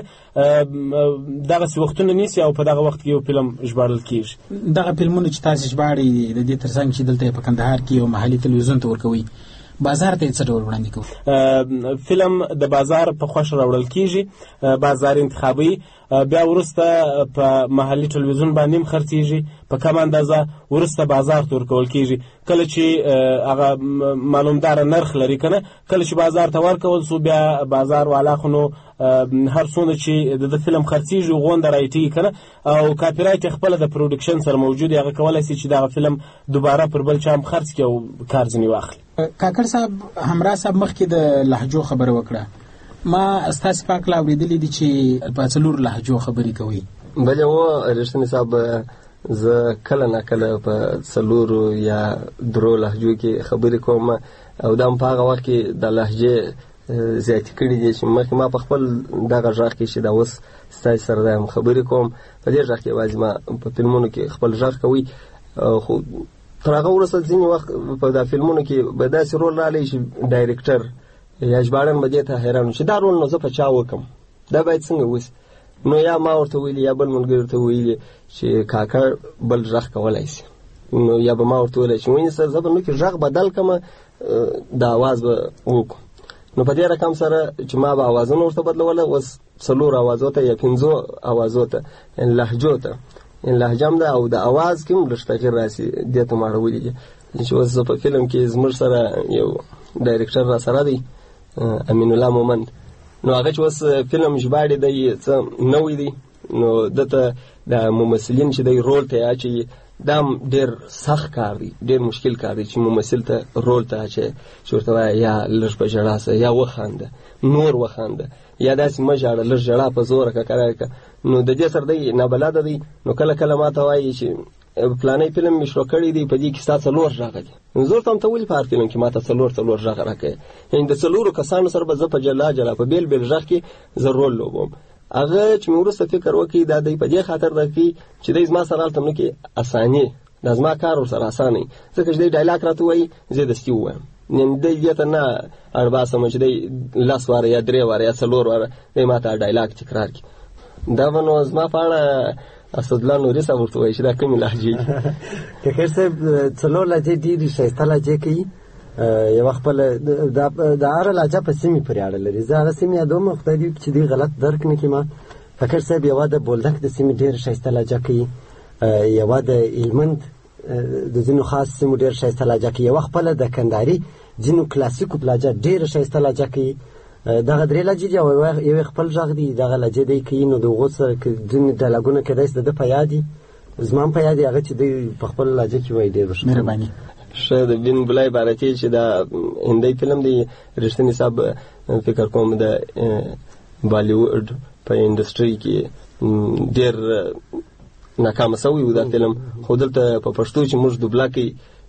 دغسې وختونه نیسي او په دغه وخت کې یو فلم ژباړل کېږي. دغه فلمونه چې تاسې ژباړئ د دې تر څنګ چې دلته په کندهار کې یو محلي تلویزیون ته ورکوئ، بازار ته څه ډول وړاندې کوو؟ فلم د بازار په خوښه راوړل کېږي، بازار انتخابوي، بیا وروسته په محلي تلویزیون باندې هم خرڅېږي په کم اندازه، وروسته بازار ته ورکول کېږي. کله چې هغه معلومداره نرخ لري که نه، کله چې بازار ته ورکول سو بیا بازار والا خو نو هر څومره چې د فلم خرڅېږي غونډه رایټېږي که نه او کاپي رایټ یې خپله د پروډکشن سره موجود هغه کولی سي چې دغه فلم دوباره پر بل چا هم خرڅ کړي او کار ځینې واخلي. کاکړ صاحب، همراه صاحب مخکې د لهجو خبره وکړه. ما ستاسې په هکله اورېدلي دي چې په 4 لهجو خبرې کوئ. بلې و رښتینې صاحب، زه کله نه کله په 4 یا 3 لهجو کې خبرې کوم او دا هم په هغه وخت کې د لهجې زیاتې کړي دي چې مخکې ما په خپل دغه غږ کې چې دا اوس ستاسې سره دا هم خبرې کوم، په دې غږ کې یوازې ما په فلمونو کې خپل غږ کوي. خو تر هغه وروسته ځینې وخت په دا فلمونو کې به داسې رول راغلی چې ډایرکټر یا ژباړن به دې ته حیران چې دا رول نو زه په چا وکړم، دا باید څنګه وسي. نو یا ما ورته ویلي یا بل ملګري ورته ویلي چې کاکړ بل غږ کولی سي، نو یا به ما ورته ویلی چې ونیسه زه به نو کې غږ بدل کړم، د اواز به وکړو. نو په دې رقم سره چې ما به اوازونه ورته بدلوله، اوس 4 اوازو ته یا 5 اوازو ته لهجو ته لهجه هم ده او د اواز کې هم لږ تغیر راسي. دې ته ما اړولي دي چې اوس په فلم کې زموږ سره یو ډایرکټر را سره دی امین الله مومند، نو هغه چې اوس فلم ژباړي دی څه نوی دی، نو دته د ممثلین چې دی رول ته اچي دا ډېر سخت کار دی، ډېر مشکل کار دی چې ممثل ته رول ته اچي چې ورته وایي یا لږ په ژړا سه یا وخانده نور وخانده یا داسې مه ژاړه لږ ژړا په زوره که کرای که. نو د دې سره دی نابلده دی، نو کله کله ما ته وایي چې پلانی فلم مې شروع کړی دی په دې کې ستا 4 غږه دي. نو زه ورته هم ته ولې په هر فلم کې ما ته 4 غږه راکوې؟ یعنې د 4 کسانو سره به زه په جلا په بیل بیل غږ کې زه رول لوبوم. هغه چې مې وروسته فکر وکړي دا دی په دې خاطر ده چې دی زما سره هلته نو کې اساني دا زما کار ورسره اسانه وي، ځکه چې دی ډایلاګ راته وایي زه دستي ووایم، یعنې دی دې ته نه اړباسم چې دی 10 واره یا 3 واره یا 4 واره دی ما ته ډایلاګ تکرار کړي. دا به نو زما په اړه اسدالله نوري صاحب ورته وایي چې دا کومې لهجې دي. ککر صاحب 4 لهجې ډېرې ښایسته لهجې کوي، یو خپل د هره لهجه په سیمې پورې اړه لري. زه هغه سیمې یادوم، خدای دې چې دوی غلط درک نه کړي ما. ککر صاحب یوه د بولدک د سیمې ډېره ښایسته لهجه کوي، یوه د هلمند د ځینو خاص سیمو ډېره ښایسته لهجه کوي، یوه خپله د کندهاري ځینو کلاسیکو لهجه ډېره ښایسته لهجه کوي. دغه 3 لهجې دي او یو خپل غږ دی، دغه لهجې دی کوي. نو د هغو سره ځینې ډایلاګونه کیدای شي د ده په یاد دي، زما هم په یاد دي هغه چې دوی په خپل لهجه کې وایي. ډېر مهرباني. ښه د بین بلای بارتي چې دا هندی فلم دی، رښتینی صاحب فکر کوم د بالیوډ په انډسټري کې ډېر ناکامه سوی و دا فلم، خو دلته په پښتو چې موږ دوبله کوي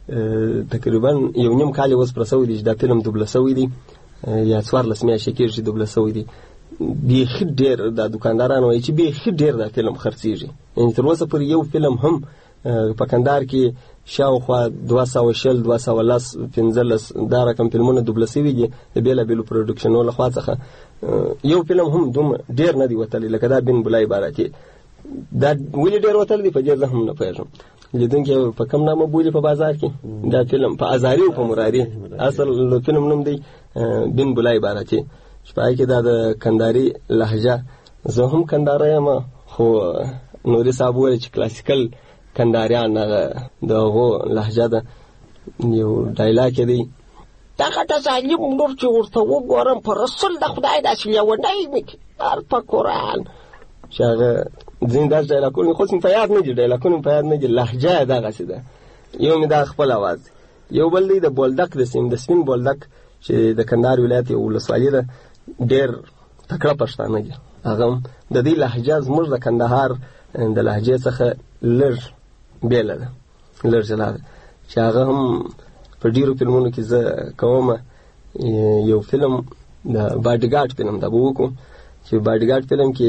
تقریبا 1.5 کال اوس پوره سوی دی چې دا فلم دوبله سوی دی، یا 14 میاشتې کېږي چې دوبله سوی دی. بیخي ډېر دا دکانداران وایي چې بیخي ډېر دا فلم خرڅېږي، یعنې تر اوسه پورې یو فلم هم په کندهار کې شاوخوا 210 210 15 دا رقم فلمونه دوبله سوي دي د بېلابېلو پروډکشنو لخوا څخه. یو فلم هم دومره ډېر نه دی وتلی لکه دا بین بلای باراتي. دا ولې ډېر وتلی دی په دې زه هم نه پوهېږم، لیدونکي په کم نامه بولي په بازار کې دا فلم په ازاري او په مراري. اصل فلم نوم دی بین بلای باراتي چې په هغې کې دا د کندهاري لهجه. زه هم کندهاری یم، خو نوري صاحب وویل چې کلاسیکل کندهاریان هغه د هغو لهجه ده. یو ډایلاګ دی، دغه د ظالم نور چې ورته وګورم په رسول د خدای داسې لیونی مې کړي په قرآن، چې هغه ځینې داسې ډایلاګونه خو مې په یاد نه دي، ډایلاګونه مې په یاد نه دي، لهجه یې دغسې ده. یو مې دا خپل اواز دی. یو بل دی د بولدک د سیمې د سپین بولدک چې د کندهار ولایت یو ولسوالي ده، ډېر تکړه پښتانه دي. هغه هم د دې لهجه زموږ د کندهار د لهجې څخه لږ بیله ده، لږ جلا ده، چې هغه هم په ډېرو فلمونو کې زه کوم. یو فلم د باډیګارډ فلم دا به وکړو چې باډیګارډ فلم کې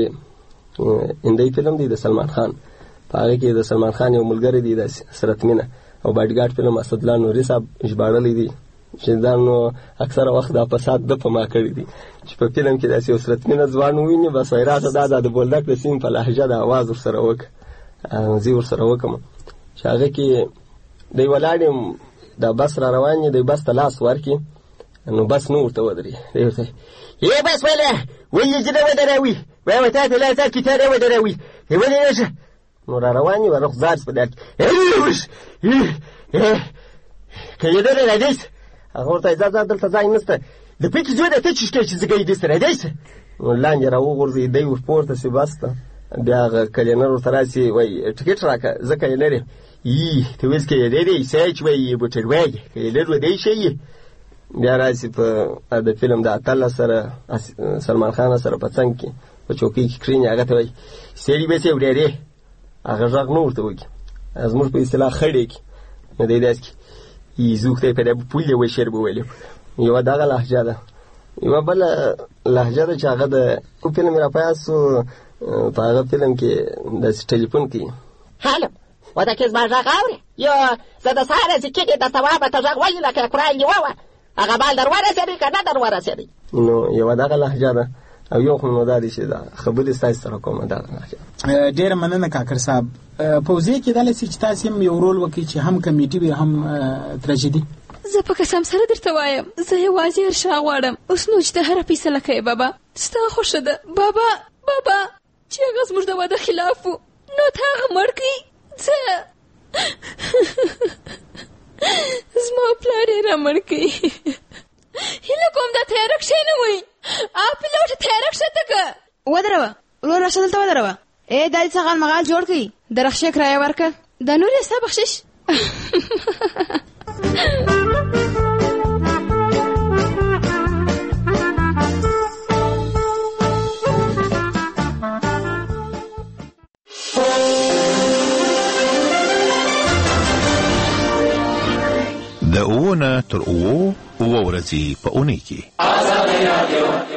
هندی فلم دی د سلمان خان، په هغې کې د سلمان خان یو ملګری دی د سرت مینه، او باډیګارډ فلم اسدالله نوري صاحب ژباړلی دی چې دا نو اکثره وخت دا فساد ده په ما کړی دی چې په فلم کې داسې یو سرت مینه ځوان وویني بس وایي راته دا د بولدک د سیمې په لهجه د اواز ورسره وکړه، زه ورسره وکړم چې هغه کې دی ولاړ یم، دا بس را روان یې، دی بس ته لاس ورکړي، نو بس نه ورته ودرېږي، دی ورته یې بس ولې چې نه ودروي، وایي تا ته لا تا کې تا نه ودروي، ولې نشه. نو را روان یې ورخ زار په دا که یې دلې راځئ، هغه ورته ځه دلته ځای نشته، د پکې ځو ده ته چې شکې چې زه ګی دې سره راځئ. نو لاندې را وغورځي، دی ورپورته سي بس ته، بیا هغه کلینر ورته راسي، وایي ټکټ راکړه، زه کلینر یم. ته اوس کلینر یې سایچ وایي بوټروی کلینر ودی شي. بیا راسي په د فلم د اتله سره سلمان خان سره په څنګ کې په چوکۍ کې کښېني، هغه ته وایي سړي به څه وډېرې، هغه غږ نه ورته وکړي، زموږ په اصطلاح خړې کې، نو دی داسې کې یزوخته په دې پولې وشر به ویل. یو دغه لهجه ده. یو بل لهجه ده چې هغه د فلم را پیاسو، په هغه فلم کې د ټلیفون کې هالو ودا کې زما غږ اوري، یو زه د سهار چې کې د ثواب ته غږ وایي لکه قرآن یې ووه، هغه بال در ورسېدی که نه در ورسېدی. نو یو دغه لهجه ده، او یو خو نو دا دی چې دا خبرې ستاسې سره کومه دغه لهجه. ډېره مننه کاکر صاحب. پوځي کېدلی شي چې تاسې هم یو رول وکړئ چې هم کمیډي وي هم تراژیدي؟ زه په قسم سره درته وایم زه یوازې هرشا غواړم. اوس نو چې ته هره فیصله کوې بابا ستا خوښه ده. بابا چې هغه زموږ د واده خلاف و نو ته هغه مړ کړي. ځه زما پلار یې رامړ کړي. هیله کوم دا تیاره کښېنوئ. پیلوټ تیاره کښته که ودروه ورور راشه دلته ودروه. دا دې څه غالمغال جوړ کړي. د رخشې کرایه ورکړه. دا نور یې ستا بخشش. د اوونه تر اوو ورځې په اونۍ کې